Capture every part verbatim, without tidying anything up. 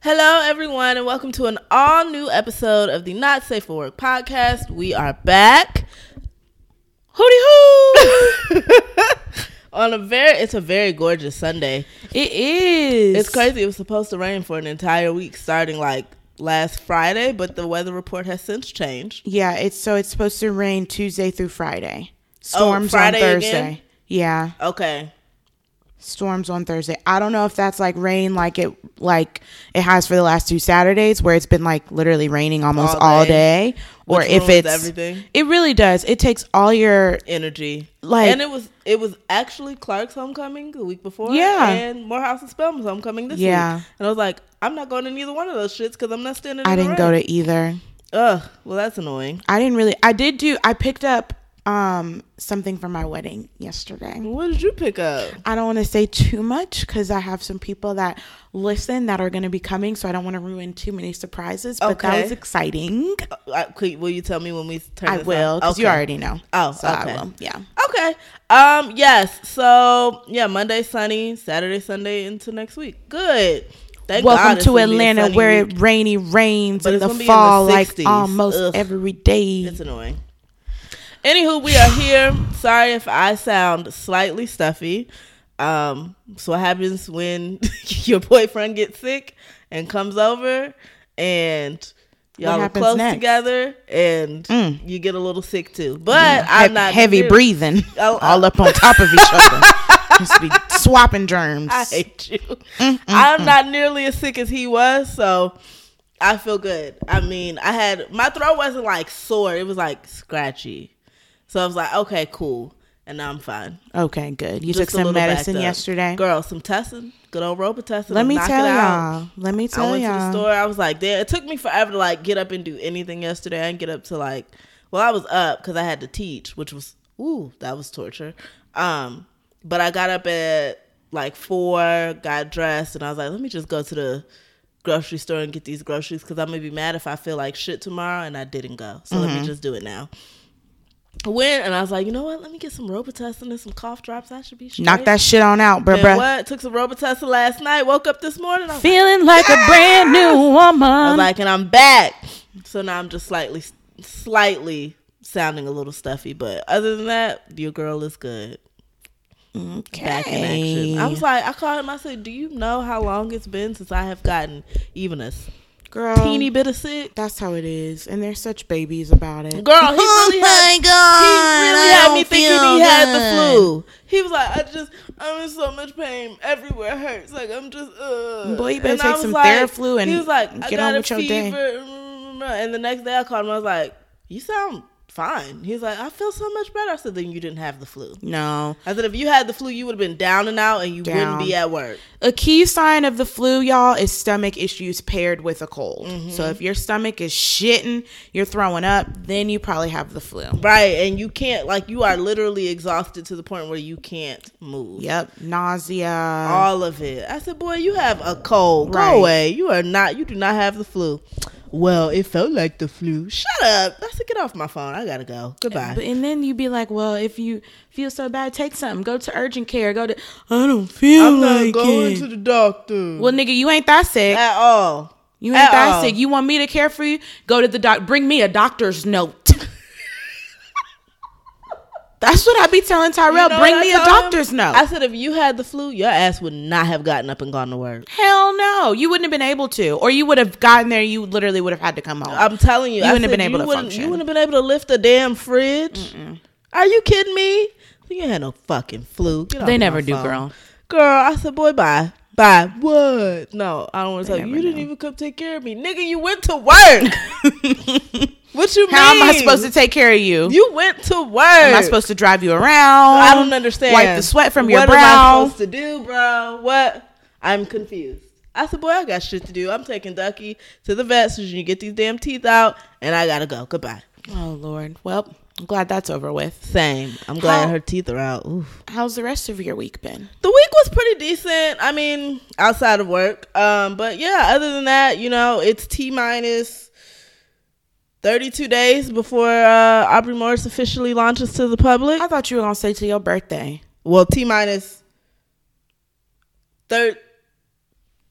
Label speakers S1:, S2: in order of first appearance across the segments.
S1: Hello, everyone, and welcome to an all-new episode of the Not Safe for Work podcast. We are back. Hooty hoo! On a very, it's a very gorgeous Sunday.
S2: It is.
S1: It's crazy. It was supposed to rain for an entire week, starting like last Friday, but the weather report has since changed.
S2: Yeah, it's so it's supposed to rain Tuesday through Friday. Storms
S1: oh, Friday
S2: on Thursday.
S1: Again?
S2: Yeah.
S1: Okay.
S2: Storms on Thursday. I don't know if that's like rain like it like it has for the last two Saturdays where it's been like literally raining almost all day, all day or
S1: Which
S2: if it's
S1: everything.
S2: It really does. It takes all your
S1: energy.
S2: Like,
S1: and it was it was actually Clark's homecoming the week before.
S2: Yeah.
S1: And Morehouse and Spelman's homecoming this
S2: yeah.
S1: week. And I was like, I'm not going to neither one of those shits because I'm not standing.
S2: I
S1: in
S2: didn't
S1: the
S2: go
S1: rain.
S2: to either.
S1: Ugh. Well, that's annoying.
S2: I didn't really. I did do. I picked up um something for my wedding yesterday.
S1: What did you pick up?
S2: I don't want to say too much because I have some people that listen that are going to be coming, so I don't want to ruin too many surprises, but
S1: okay.
S2: that was exciting.
S1: Uh, will you tell me when we turn
S2: I
S1: this
S2: will, because
S1: okay.
S2: you already know.
S1: Oh,
S2: so
S1: okay.
S2: I will. Yeah.
S1: Okay. Um. Yes. So yeah, Monday sunny, Saturday, Sunday into next week. Good. Thank
S2: Welcome
S1: God
S2: to Atlanta, where
S1: week.
S2: it rainy rains
S1: but
S2: in the
S1: fall,
S2: fall,
S1: in the
S2: like almost
S1: Ugh.
S2: every day.
S1: It's annoying. Anywho, we are here. Sorry if I sound slightly stuffy. Um, so what happens when your boyfriend gets sick and comes over and y'all are close next? together and mm. you get a little sick too. But mm. I'm he- not
S2: heavy
S1: near-
S2: breathing
S1: oh,
S2: all up on top of each other. Just be swapping germs.
S1: I hate you. Mm, mm, I'm mm. not nearly as sick as he was, so I feel good. I mean, I had my throat wasn't like sore; it was like scratchy. So I was like, okay, cool. And now I'm fine.
S2: Okay, good. You
S1: Just
S2: took some medicine yesterday?
S1: Girl, some Tessin. Good old Robitussin.
S2: Let me tell y'all. Let me tell y'all. I went
S1: y'all.
S2: to
S1: the store. I was like, damn, it took me forever to like get up and do anything yesterday. I didn't get up to like, well, I was up because I had to teach, which was, ooh, that was torture. Um, But I got up at like four, got dressed, and I was like, let me just go to the grocery store and get these groceries because I'm going to be mad if I feel like shit tomorrow, and I didn't go. So mm-hmm. let me just do it now. I went and I was like, you know what? Let me get some Robitussin and some cough drops. I should be straight.
S2: Knock that shit on out, bruh, bruh.
S1: What? Took some Robitussin last night. Woke up this morning. I was
S2: feeling
S1: like,
S2: like a brand new woman.
S1: I was like, and I'm back. So now I'm just slightly, slightly sounding a little stuffy. But other than that, your girl is good.
S2: Okay.
S1: Back in action. I was like, I called him. I said, do you know how long it's been since I have gotten even a
S2: Girl,
S1: teeny bit of sick?
S2: That's how it is, and they're such babies about it.
S1: Girl, he really
S2: oh
S1: had,
S2: my God,
S1: he really
S2: I
S1: had me thinking he
S2: good.
S1: had the flu. He was like, I just, I'm in so much pain. Everywhere hurts. Like I'm just, uh.
S2: Boy, you better
S1: and
S2: take some
S1: like,
S2: Theraflu and
S1: he was like,
S2: get
S1: I got
S2: on
S1: a
S2: with your
S1: fever.
S2: day.
S1: And the next day I called him. I was like, you sound fine. He's like, I feel so much better. I said, then you didn't have the flu.
S2: No.
S1: I said, if you had the flu, you would have been down and out and you down. wouldn't be at work.
S2: A key sign of the flu, y'all, is stomach issues paired with a cold.
S1: Mm-hmm.
S2: So if your stomach is shitting, you're throwing up, then you probably have the flu.
S1: Right. And you can't, like, you are literally exhausted to the point where you can't move.
S2: Yep. Nausea.
S1: All of it. I said, boy, you have a cold.
S2: Right.
S1: Go away. You are not, you do not have the flu. Well, it felt like the flu. Shut up. I said, get off my phone. I gotta go. Goodbye.
S2: And then you be like, well, if you feel so bad, take something. Go to urgent care. Go to, I don't feel
S1: I'm
S2: like
S1: not going
S2: it.
S1: to the doctor.
S2: Well, nigga, you ain't that sick.
S1: At all.
S2: You ain't
S1: At
S2: that
S1: all.
S2: sick. You want me to care for you? Go to the doc. Bring me a doctor's note. That's what I be telling Tyrell. You know Bring me a doctor's him? note.
S1: I said, if you had the flu, your ass would not have gotten up and gone to work.
S2: Hell no. You wouldn't have been able to. Or you would have gotten there. You literally would have had to come home.
S1: I'm telling you.
S2: You
S1: I
S2: wouldn't
S1: said,
S2: have been able
S1: to
S2: function.
S1: You wouldn't have been able to lift a damn fridge. Mm-mm. Are you kidding me? You ain't had no fucking flu. Get off
S2: they never
S1: my
S2: do,
S1: phone.
S2: girl.
S1: Girl, I said, boy, bye. Bye. What? No, I don't want to tell you. You
S2: know.
S1: didn't even come take care of me. Nigga, you went to work. What you mean?
S2: How am I supposed to take care of you?
S1: You went to work.
S2: Am I supposed to drive you around?
S1: I don't understand.
S2: Wipe the sweat from
S1: what
S2: your brow.
S1: What am I supposed to do, bro? What? I'm confused. I said, boy, I got shit to do. I'm taking Ducky to the vet so you can get these damn teeth out, and I gotta go. Goodbye.
S2: Oh, Lord. Well, I'm glad that's over with.
S1: Same. I'm glad
S2: How,
S1: her teeth are out. Oof.
S2: How's the rest of your week been?
S1: The week was pretty decent. I mean, outside of work. Um, but yeah, other than that, you know, it's T minus thirty-two days before uh, Aubrey Morris officially launches to the public.
S2: I thought you were going to say to your birthday.
S1: Well, T minus third.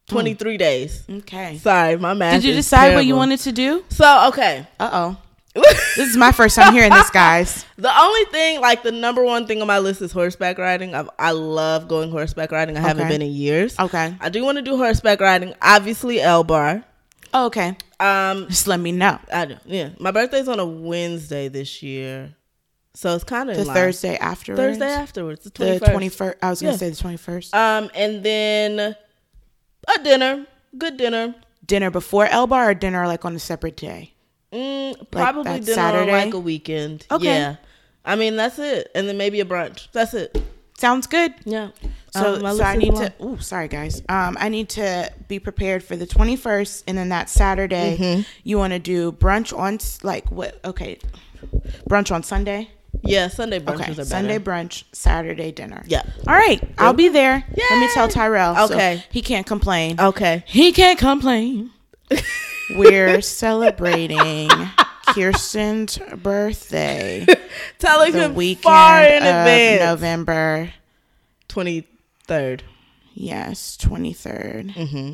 S1: twenty-three mm. days.
S2: Okay.
S1: Sorry, my math.
S2: Did you
S1: is
S2: decide
S1: terrible.
S2: what you wanted to do?
S1: So okay.
S2: Uh oh. This is my first time hearing this, guys.
S1: The only thing, like the number one thing on my list is horseback riding. I've, I love going horseback riding. I okay. haven't been in years.
S2: Okay.
S1: I do want to do horseback riding. Obviously, L-Bar.
S2: Oh, okay.
S1: Um,
S2: Just let me know.
S1: I do. Yeah. My birthday's on a Wednesday this year. So it's kind of
S2: the Thursday afterwards.
S1: Thursday afterwards. The twenty-first.
S2: The twenty-first. I was going to yeah. say the twenty-first.
S1: Um, and then a dinner. Good dinner.
S2: Dinner before L-Bar or dinner like on a separate day?
S1: Mm, probably
S2: like
S1: dinner
S2: Saturday?
S1: on like a weekend. Okay. Yeah. I mean, that's it. And then maybe a brunch. That's it.
S2: Sounds good.
S1: Yeah.
S2: So, um, so I need to, oh, sorry guys. Um, I need to be prepared for the twenty-first, and then that Saturday, mm-hmm. you want to do brunch on, like what? Okay. Brunch on Sunday?
S1: Yeah, Sunday brunches okay. are better.
S2: Sunday brunch, Saturday dinner.
S1: Yeah.
S2: All right. Yep. I'll be there. Yay! Let me tell Tyrell.
S1: Okay.
S2: So he can't complain.
S1: Okay.
S2: He can't complain. We're celebrating Kirsten's birthday.
S1: Telling
S2: the
S1: him
S2: weekend
S1: far in
S2: of
S1: advance.
S2: November
S1: twenty-third.
S2: Yes, twenty-third.
S1: Mm-hmm.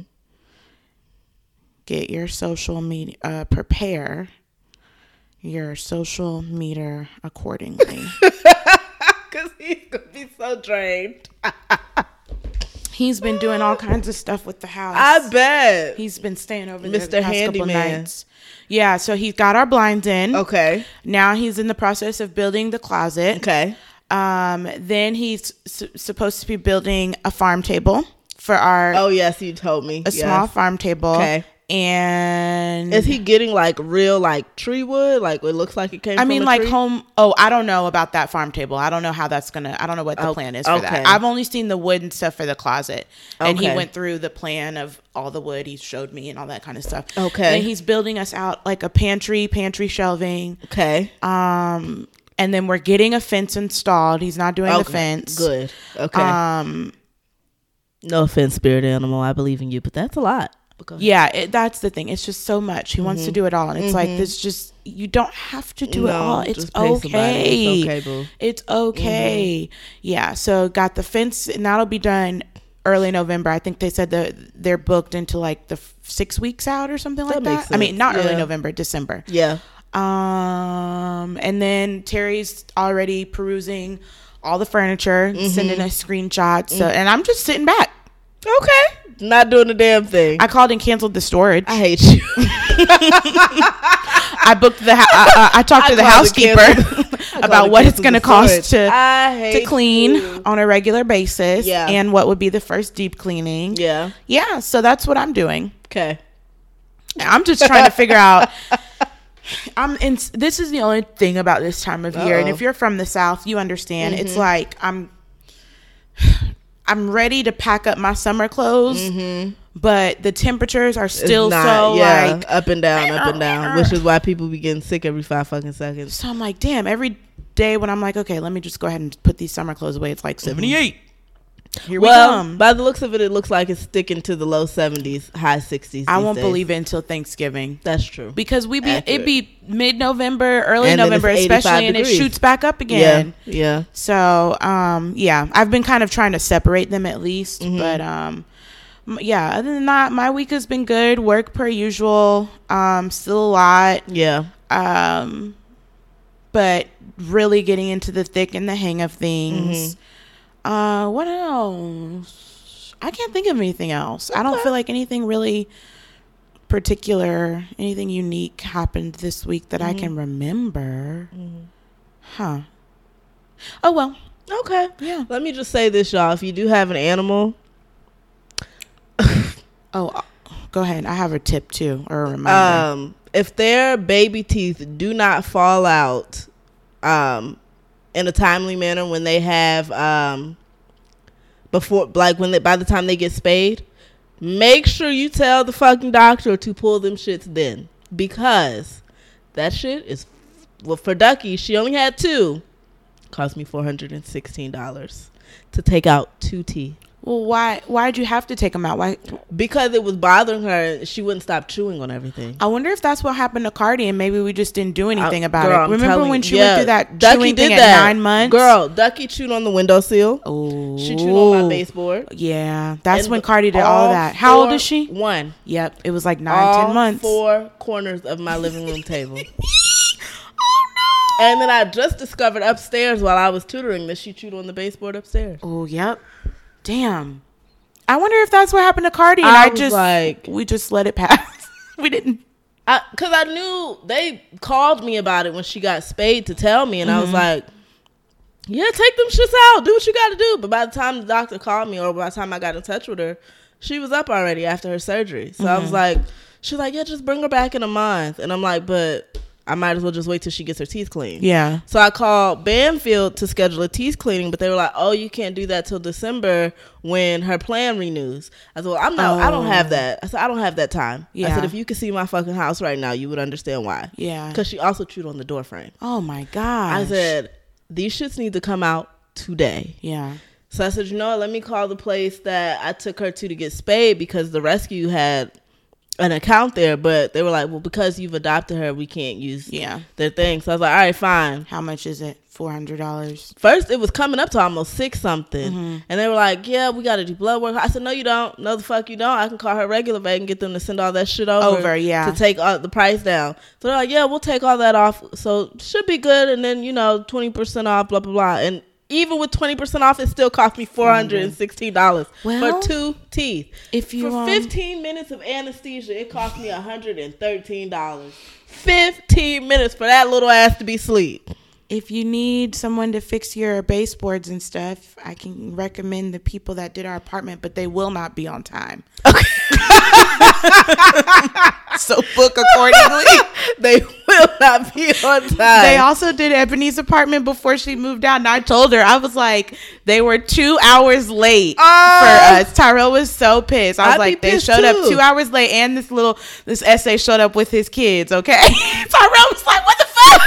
S2: Get your social media, uh, prepare your social meter accordingly.
S1: Because he's going to be so drained.
S2: He's been doing all kinds of stuff with the house.
S1: I bet.
S2: He's been staying over there
S1: Mister
S2: the past
S1: Handyman.
S2: couple nights. Yeah, so he's got our blinds in.
S1: Okay.
S2: Now he's in the process of building the closet.
S1: Okay.
S2: Um, then he's su- supposed to be building a farm table for our...
S1: Oh, yes, you told me.
S2: A
S1: yes.
S2: small farm table.
S1: Okay.
S2: And
S1: is he getting like real like tree wood? Like it looks like it came
S2: I
S1: from
S2: mean
S1: a
S2: like
S1: tree?
S2: home oh I don't know about that farm table. I don't know how that's gonna I don't know what the
S1: oh,
S2: plan is for
S1: okay.
S2: that. I've only seen the wood and stuff for the closet. And
S1: okay.
S2: he went through the plan of all the wood he showed me and all that kind of stuff.
S1: Okay.
S2: And he's building us out like a pantry, pantry shelving.
S1: Okay.
S2: Um and then we're getting a fence installed. He's not doing
S1: okay.
S2: the fence.
S1: Good. Okay.
S2: Um
S1: no offense, spirit animal. I believe in you, but that's a lot.
S2: Yeah, it, that's the thing. It's just so much. He mm-hmm. wants to do it all. And it's mm-hmm. like, this just, you don't have to do
S1: no,
S2: it all. It's
S1: just
S2: okay.
S1: It's okay, boo.
S2: It's okay. Mm-hmm. Yeah, so got the fence, and that'll be done early November. I think they said that they're booked into like the f- six weeks out or something
S1: that
S2: like
S1: makes
S2: that.
S1: sense.
S2: I mean, not
S1: yeah.
S2: early November, December.
S1: Yeah.
S2: Um, and then Terry's already perusing all the furniture, mm-hmm. sending us screenshots. So, mm-hmm. and I'm just sitting back.
S1: Okay. Not doing a damn thing.
S2: I called and canceled the storage.
S1: I hate you.
S2: I booked the. Ha- uh, uh, I talked to I the housekeeper about what it's going to cost to to clean you. on a regular basis,
S1: yeah.
S2: and what would be the first deep cleaning.
S1: Yeah,
S2: yeah. So that's what I'm doing.
S1: Okay.
S2: I'm just trying to figure out. I'm in. This is the only thing about this time of Uh-oh. year, and if you're from the South, you understand. Mm-hmm. It's like I'm. I'm ready to pack up my summer clothes, mm-hmm. but the temperatures are still not, so
S1: yeah,
S2: like
S1: up and down, up and down, which is why people be getting sick every five fucking seconds.
S2: So I'm like, damn, every day when I'm like, okay, let me just go ahead and put these summer clothes away, it's like seventy-eight. Here
S1: well,
S2: we come.
S1: By the looks of it, it looks like it's sticking to the low seventies, high sixties.
S2: I won't
S1: days.
S2: believe it until Thanksgiving.
S1: That's true.
S2: Because we be
S1: Accurate.
S2: it be mid-November, early
S1: and
S2: November, especially, and
S1: degrees.
S2: It shoots back up again.
S1: Yeah, yeah.
S2: So, um, yeah, I've been kind of trying to separate them at least, mm-hmm. but um, yeah. Other than that, my week has been good. Work per usual. Um, still a lot.
S1: Yeah.
S2: Um, but really getting into the thick and the hang of things. Mm-hmm. Uh, what else? I can't think of anything else. Okay. I don't feel like anything really particular, anything unique happened this week that mm-hmm. I can remember. Mm-hmm. Huh. Oh, well.
S1: Okay.
S2: Yeah.
S1: Let me just say this, y'all. If you do have an animal.
S2: oh, go ahead. I have a tip, too, or a reminder.
S1: Um, if their baby teeth do not fall out, um, in a timely manner when they have um before like when they by the time they get spayed, make sure you tell the fucking doctor to pull them shits then, because that shit is well for Ducky, she only had two, cost me four hundred sixteen dollars to take out two teeth.
S2: Well, why? Why'd you have to take him out? Why?
S1: Because it was bothering her. She wouldn't stop chewing on everything.
S2: I wonder if that's what happened to Cardi, and maybe we just didn't do anything
S1: I,
S2: about
S1: girl,
S2: it.
S1: I'm
S2: Remember
S1: telling,
S2: when she
S1: yeah,
S2: went through that
S1: Ducky
S2: chewing
S1: did
S2: thing
S1: that.
S2: at nine months?
S1: Girl, Ducky chewed on the windowsill.
S2: Oh,
S1: she chewed on my baseboard.
S2: Yeah, that's
S1: And
S2: when Cardi did all of that. How old is she?
S1: One.
S2: Yep, it was like nine,
S1: all
S2: ten months.
S1: Four corners of my living room table. And then I just discovered upstairs while I was tutoring that she chewed on the baseboard upstairs.
S2: Oh, yep. Damn. I wonder if that's what happened to Cardi. And
S1: I
S2: I,
S1: was
S2: just
S1: like,
S2: we just let it pass. We didn't.
S1: I, Cause I knew they called me about it when she got spayed to tell me, and mm-hmm. I was like, yeah, take them shits out. Do what you got to do. But by the time the doctor called me, or by the time I got in touch with her, she was up already after her surgery. So mm-hmm. I was like, she was like, yeah, just bring her back in a month. And I'm like, but I might as well just wait till she gets her teeth cleaned.
S2: Yeah.
S1: So I called Banfield to schedule a teeth cleaning, but they were like, oh, you can't do that till December when her plan renews. I said, well, I'm not, oh. I don't have that. I said, I don't have that time. Yeah. I said, if you could see my fucking house right now, you would understand why.
S2: Yeah.
S1: Because she also chewed on the door frame.
S2: Oh my gosh.
S1: I said, these shits need to come out today.
S2: Yeah.
S1: So I said, you know what, let me call the place that I took her to to get spayed, because the rescue had an account there, but they were like, well, because you've adopted her, we can't use
S2: yeah.
S1: their thing. So I was like, all right, fine.
S2: How much is it? four hundred dollars.
S1: First, it was coming up to almost six something.
S2: Mm-hmm.
S1: And they were like, yeah, we got to do blood work. I said, no, you don't. No, the fuck you don't. I can call her regular vet and get them to send all that shit over.
S2: Over, yeah.
S1: To take all, the price down. So they're like, yeah, we'll take all that off. So should be good. And then, you know, twenty percent off, blah, blah, blah. And even with twenty percent off, it still cost me four hundred sixteen dollars well, for two teeth. If you For fifteen um, minutes of anesthesia, it cost me one hundred thirteen dollars. fifteen minutes for that little ass to be asleep.
S2: If you need someone to fix your baseboards and stuff, I can recommend the people that did our apartment, but they will not be on time. Okay. So book accordingly.
S1: They will not be on time.
S2: They also did Ebony's apartment before she moved out, and I told her, I was like, they were two hours late uh, for us. Tyrell was so pissed. I was I'd like, they showed too. up two hours late, and this little this essay showed up with his kids. Okay, Tyrell was like, what the fuck?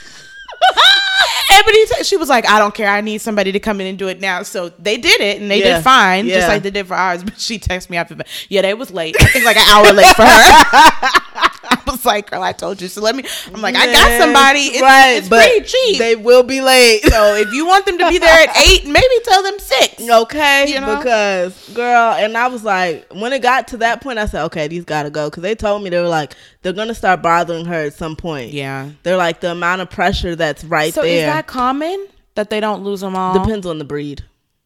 S2: Ebony, t- she was like, I don't care. I need somebody to come in and do it now. So they did it, and they yeah. did fine, yeah. just like they did for ours. But she texted me after that. Yeah, they was late. I think like an hour late for her. I was like, girl, I told you. So let me. I'm like, Man, I got somebody. It's, right, it's but pretty cheap.
S1: They will be late.
S2: So if you want them to be there at eight, maybe tell them six.
S1: Okay, you know? Because girl, and I was like, when it got to that point, I said, okay, these gotta go, because they told me they were like, they're gonna start bothering her at some point.
S2: Yeah,
S1: they're like, the amount of pressure that's right
S2: so
S1: there.
S2: So is that common that they don't lose them all?
S1: Depends on the breed.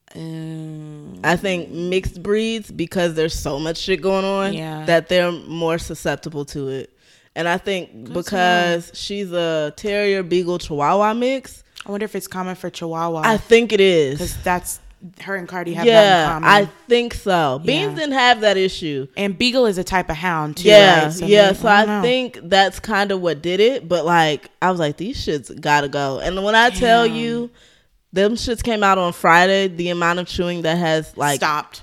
S1: Um, I think mixed breeds, because there's so much shit going on,
S2: yeah.
S1: that they're more susceptible to it. And I think Good because she's a terrier beagle chihuahua mix.
S2: I wonder if it's common for chihuahua.
S1: I think it is,
S2: because that's her and Cardi have
S1: yeah,
S2: that in common.
S1: I think so. Beans yeah. didn't have that issue.
S2: And beagle is a type of hound too.
S1: Yeah,
S2: right? so
S1: yeah.
S2: maybe,
S1: so I, I think that's kind of what did it. But like, I was like, these shits gotta go. And when I Damn. tell you, them shits came out on Friday, the amount of chewing that has like
S2: stopped,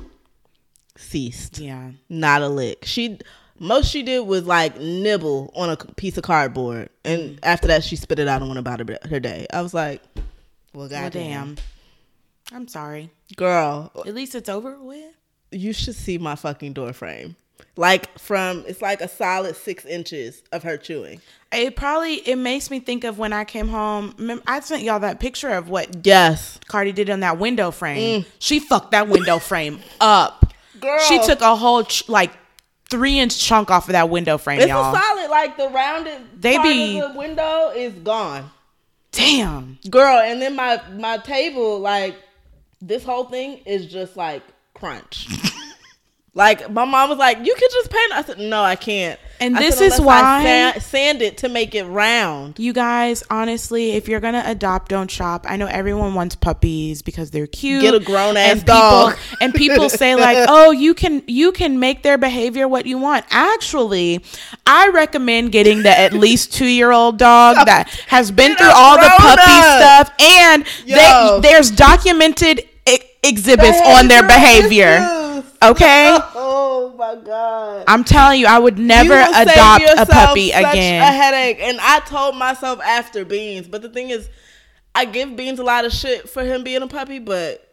S1: ceased.
S2: Yeah,
S1: not a lick. She most she did was like nibble on a piece of cardboard, and mm. after that, she spit it out and went about her, her day. I was like, well, goddamn.
S2: Well, I'm sorry,
S1: girl.
S2: At least it's over with.
S1: You should see my fucking door frame. Like from, it's like a solid six inches of her chewing.
S2: It probably, it makes me think of when I came home. Remember, I sent y'all that picture of what
S1: yes
S2: Cardi did on that window frame. Mm. She fucked that window frame up.
S1: Girl.
S2: She took a whole ch- like three inch chunk off of that window frame,
S1: it's
S2: y'all.
S1: It's a solid, like the rounded they part be, of the window is gone.
S2: Damn.
S1: Girl, and then my, my table, like, this whole thing is just like crunch. Like my mom was like, you could just paint. I said, no, I can't.
S2: And
S1: I
S2: this
S1: said,
S2: is why
S1: I sand, sand it to make it round.
S2: You guys, honestly, if you're gonna adopt, don't shop. I know everyone wants puppies because they're cute.
S1: Get a grown ass
S2: and
S1: dog.
S2: People, and people say like, oh, you can you can make their behavior what you want. Actually, I recommend getting the at least two year old dog that has been Get through all the puppy up. stuff, and they, there's documented I- exhibits behavior on their behavior. Issues. Okay.
S1: Oh my God.
S2: I'm telling you, I would never adopt a puppy
S1: such
S2: again.
S1: A headache. And I told myself after Beans, but the thing is, I give Beans a lot of shit for him being a puppy, but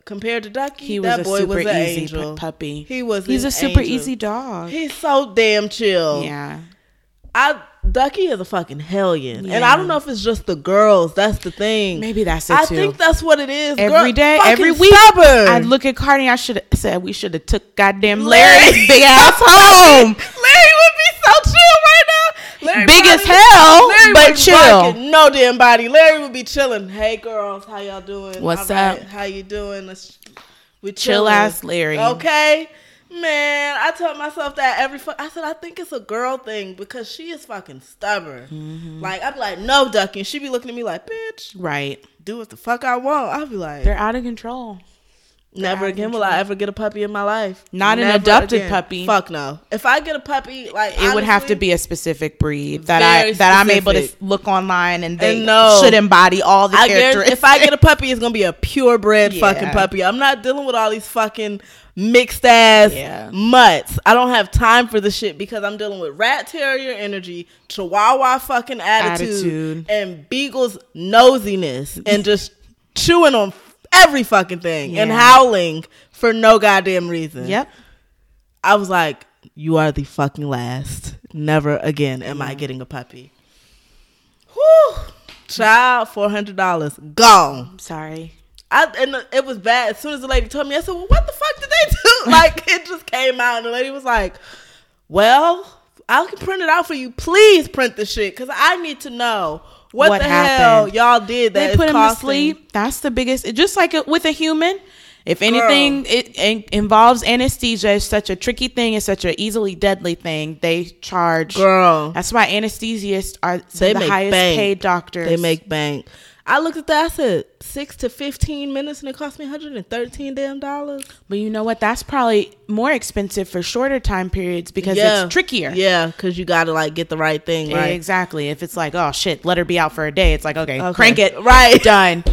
S1: compared to Ducky,
S2: He was
S1: that
S2: a
S1: boy
S2: super
S1: was an
S2: easy
S1: angel.
S2: pu- puppy.
S1: He was.
S2: He's
S1: an
S2: a super
S1: angel.
S2: easy dog.
S1: He's so damn chill.
S2: Yeah.
S1: I Ducky is a fucking hellion,
S2: Yeah.
S1: and I don't know if it's just the girls. That's the thing.
S2: Maybe that's it
S1: I
S2: too.
S1: think that's what it is.
S2: Every
S1: Girl,
S2: day,
S1: fucking
S2: every week,
S1: stubborn.
S2: I look at Cardi. I should have said we should have took goddamn
S1: Larry.
S2: Larry's big ass home.
S1: Larry would be so chill right now. Larry
S2: Big as
S1: probably-
S2: hell,
S1: Larry
S2: but
S1: would
S2: chill.
S1: barking no damn body. Larry would be chilling. Hey girls, how y'all doing?
S2: What's
S1: All right,
S2: up?
S1: How you doing? Let's we
S2: Chill
S1: chilling.
S2: ass Larry.
S1: Okay. Man, I told myself that every fu- I said I think it's a girl thing because she is fucking stubborn.
S2: Mm-hmm.
S1: Like I'd be like, no, Ducky, and she'd be looking at me like, bitch,
S2: Right.
S1: do what the fuck I want. I'd be like,
S2: They're out of control.
S1: never
S2: out of
S1: again will I ever get a puppy in my life.
S2: Not an
S1: Never
S2: adopted
S1: again.
S2: puppy.
S1: Fuck no. If I get a puppy, like
S2: It would have to
S1: honestly,
S2: be a specific breed that I
S1: Very
S2: that I'm able to
S1: specific.
S2: look online and they
S1: And no.
S2: should embody all the
S1: I guarantee
S2: characteristics.
S1: if I get a puppy, it's gonna be a purebred
S2: Yeah.
S1: fucking puppy. I'm not dealing with all these fucking mixed ass
S2: Yeah.
S1: mutts. I don't have time for this shit because I'm dealing with rat terrier energy, chihuahua fucking attitude,
S2: Attitude.
S1: and beagle's nosiness, and just chewing on every fucking thing and
S2: Yeah.
S1: howling for no goddamn reason.
S2: Yep.
S1: I was like, you are the fucking last. Never again am I getting a puppy. Whew. Child, four hundred dollars gone.
S2: Sorry.
S1: I and it was bad. As soon as the lady told me, I said, well, what the fuck did they do? Like, it just came out, and the lady was like, well, I can print it out for you. Please print the shit, because I need to know what,
S2: What
S1: the
S2: happened?
S1: hell y'all did that
S2: They
S1: is
S2: put him to
S1: costing-
S2: sleep. That's the biggest. it- Just like a, with a human, if anything it, it involves anesthesia, it's such a tricky thing. It's such an easily deadly thing. They charge.
S1: Girl,
S2: That's why anesthesists are some
S1: they
S2: of the
S1: make
S2: highest
S1: bank.
S2: paid doctors.
S1: They make bank. I looked at that. I said six to fifteen minutes, and it cost me one hundred and thirteen damn dollars.
S2: But you know what? That's probably more expensive for shorter time periods because
S1: Yeah.
S2: it's trickier.
S1: Yeah, because you got to like get the right thing, right?
S2: Exactly. If it's like, oh shit, let her be out for a day. It's like, okay,
S1: Okay.
S2: crank it.
S1: Right.
S2: Done.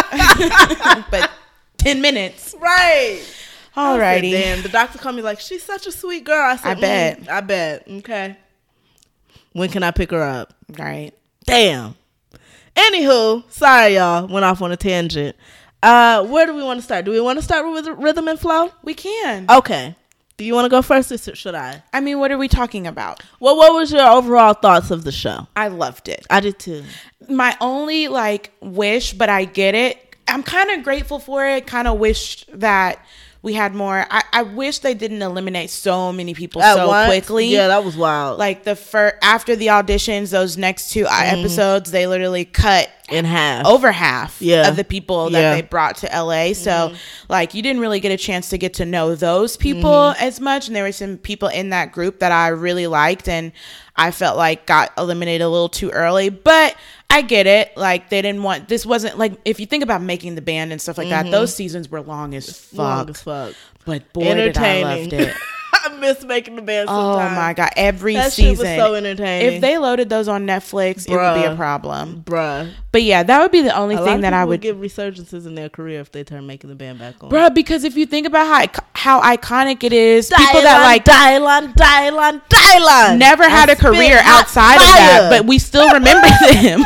S2: But ten minutes.
S1: Right. I said,
S2: Alrighty.
S1: damn. The doctor called me like, she's such a sweet girl. I said,
S2: I bet.
S1: "Mm, I bet. Okay. When can I pick her up?
S2: Right.
S1: Damn. Anywho, sorry y'all, went off on a tangent. Uh, where do we want to start? Do we want to start with rhythm and flow?
S2: We can.
S1: Okay. Do you want to go first, or should I?
S2: I mean, what are we talking about?
S1: Well, what was your overall thoughts of the show?
S2: I loved it.
S1: I did too.
S2: My only like wish, but I get it. I'm kind of grateful for it. Kind of wished that we had more. I, I wish they didn't eliminate so many people
S1: At
S2: so
S1: once?
S2: quickly.
S1: Yeah, that was wild.
S2: Like the first after the auditions, those next two
S1: Mm-hmm.
S2: episodes, they literally cut
S1: in half.
S2: over half
S1: Yeah.
S2: of the people that
S1: Yeah.
S2: they brought to L A. So
S1: Mm-hmm.
S2: like you didn't really get a chance to get to know those people
S1: Mm-hmm.
S2: as much. And there were some people in that group that I really liked and I felt like got eliminated a little too early. But I get it. Like they didn't want this wasn't like if you think about making the band and stuff like that, those seasons were long as fuck.
S1: Mm-hmm. Long as fuck.
S2: But boy did I loved it.
S1: I miss making the band
S2: Oh
S1: sometimes.
S2: my god, every
S1: That shit was
S2: season.
S1: so entertaining.
S2: If they loaded those on Netflix, it would be a
S1: Bruh.
S2: problem.
S1: Bruh.
S2: But yeah, that would be the only
S1: A lot
S2: thing
S1: of
S2: that I
S1: people
S2: would
S1: give resurgences in their career if they turn making the band back on.
S2: Bruh, because if you think about how ic- how iconic it is, people that like
S1: Dylan, Dylan, Dylan
S2: never had a career outside of that, but we still remember them.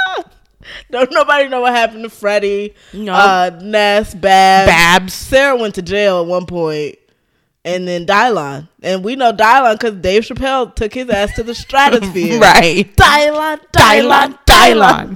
S1: Don't nobody know what happened to Freddie,
S2: No.
S1: uh, Ness, Babs.
S2: Babs.
S1: Sarah went to jail at one point, and then Dylan, and we know Dylan because Dave Chappelle took his ass to the stratosphere.
S2: Right.
S1: Dylan,
S2: Dylan,
S1: Dylan,
S2: Dylan.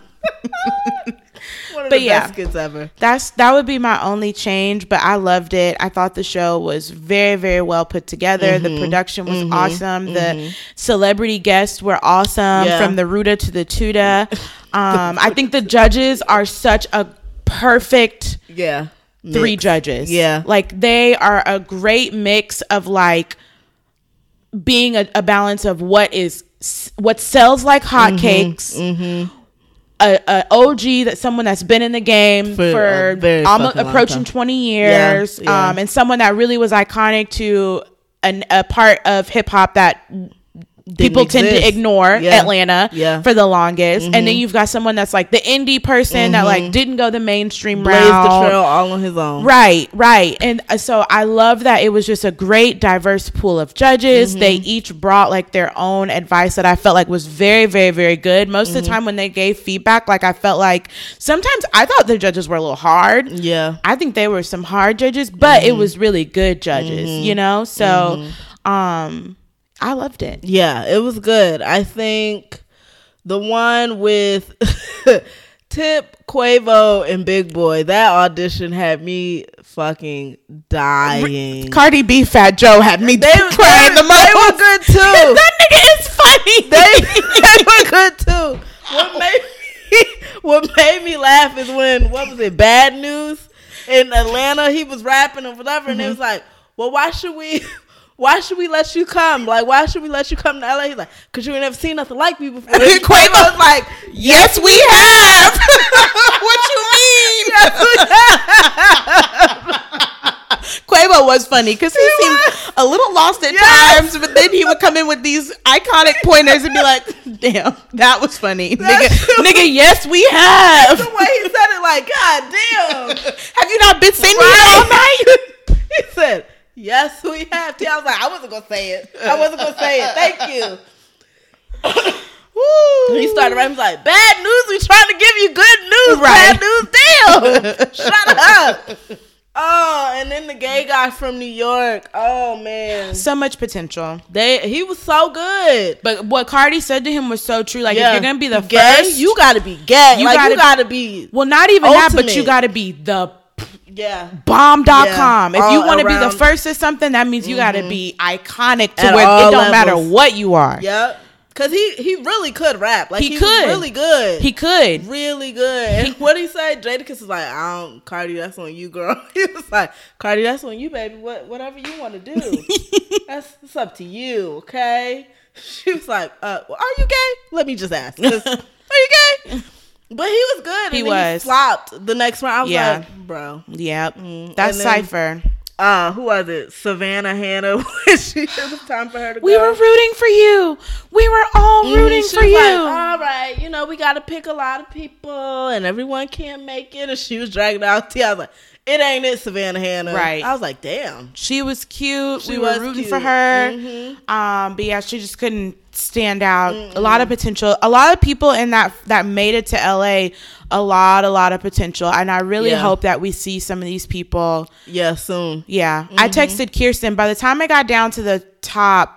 S1: One of
S2: But
S1: the
S2: yeah.
S1: best skits ever.
S2: That's that would be my only change, but I loved it. I thought the show was very, very well put together.
S1: Mm-hmm.
S2: The production was awesome. The celebrity guests were awesome,
S1: Yeah.
S2: from the Ruta to the Tuda. Um, I think the judges are such a perfect
S1: Yeah.
S2: three
S1: Mix.
S2: judges.
S1: Yeah.
S2: Like they are a great mix of like being a, a balance of what is what sells like hotcakes.
S1: Mm-hmm.
S2: A, a O G, that someone that's been in the game
S1: For
S2: for,
S1: a very
S2: almost
S1: fucking long
S2: approaching
S1: time.
S2: twenty years,
S1: Yeah, yeah.
S2: um, and someone that really was iconic to an, a part of hip hop that people
S1: exist.
S2: tend to ignore
S1: Yeah.
S2: Atlanta
S1: Yeah.
S2: for the longest.
S1: Mm-hmm.
S2: And then you've got someone that's like the indie person
S1: Mm-hmm.
S2: that like didn't go the mainstream
S1: Blazed
S2: route.
S1: the trail all on his own.
S2: Right, right. And uh, so I love that it was just a great diverse pool of judges.
S1: Mm-hmm.
S2: They each brought like their own advice that I felt like was very, very, very good. Most
S1: Mm-hmm.
S2: of the time when they gave feedback, like I felt like sometimes I thought the judges were a little hard.
S1: Yeah.
S2: I think they were some hard judges, but
S1: Mm-hmm.
S2: it was really good judges, you know? So um I loved it.
S1: Yeah, it was good. I think the one with Tip, Quavo, and Big Boy, that audition had me fucking dying.
S2: Cardi B, Fat Joe had me
S1: They,
S2: crying
S1: they,
S2: the most.
S1: they were good too.
S2: That nigga is funny.
S1: They, they were good too. What made me, what made me laugh is when, what was it, Bad News in Atlanta, he was rapping or whatever, and it was like, well, why should we... Why should we let you come? Like, why should we let you come to L A? He's like, because you ain't never seen nothing like me before. And Quavo was like,
S2: yes, we have. What you mean?
S1: yes, we have.
S2: Quavo was funny because he,
S1: He
S2: seemed
S1: was.
S2: a little lost at
S1: Yes.
S2: times, but then he would come in with these iconic pointers and be like, damn, that was funny. Nigga, nigga, yes, we have.
S1: The way he said it, like, God damn.
S2: Have you not been singing
S1: Right.
S2: all night?
S1: He said, yes, we have to. I was like, I wasn't going to say it. I wasn't going to say it. Thank you.
S2: Woo.
S1: He started rapping like, bad news. We trying to give you good news.
S2: Right.
S1: Bad news. Damn. Shut up. Oh, and then the gay guy from New York. Oh, man.
S2: So much potential.
S1: They He was so good.
S2: But what Cardi said to him was so true. Like,
S1: Yeah.
S2: if you're going to be the
S1: gay,
S2: first,
S1: you got to be gay.
S2: You
S1: like,
S2: gotta-
S1: you got to be.
S2: well, not even that, but
S1: ultimate.
S2: you got to be the
S1: Yeah.
S2: bomb dot com.
S1: Yeah,
S2: if you
S1: all
S2: want to be the
S1: around.
S2: first at something, that means you got to be iconic to
S1: At
S2: where
S1: all
S2: it don't matter
S1: levels.
S2: what you are.
S1: Yep. Because he, he really could rap. Like,
S2: He
S1: he,
S2: could.
S1: was really good.
S2: He could.
S1: really good. And what he say? Jadakiss was like, I don't, Cardi, that's on you, girl. He was like, Cardi, that's on you, baby. What, whatever you want to do. that's it's up to you, okay? She was like, uh, well, are you gay? Let me just ask. 'Cause, are you gay? But he was good. And
S2: He
S1: then
S2: was.
S1: He flopped the next round. I was
S2: Yeah.
S1: like, bro.
S2: Yep. That's
S1: and then-
S2: Cypher.
S1: Uh, who was it? Savannah Hannah. When she, it was time for her to
S2: We
S1: go.
S2: were rooting for you. We were all
S1: Mhm,
S2: rooting
S1: she
S2: for
S1: was
S2: you.
S1: like, all right, you know, we got to pick a lot of people, and everyone can't make it. And she was dragging out T. I was like, it ain't it, Savannah Hannah.
S2: Right.
S1: I was like, damn.
S2: She was cute.
S1: She
S2: we
S1: was
S2: were rooting
S1: cute.
S2: for her.
S1: Mhm.
S2: Um, but yeah, she just couldn't stand out. A lot of potential. A lot of people in that that made it to L A. A lot, a lot of potential. And I really
S1: Yeah.
S2: hope that we see some of these people.
S1: Yeah, soon.
S2: Yeah. I texted Kirsten. By the time I got down to the top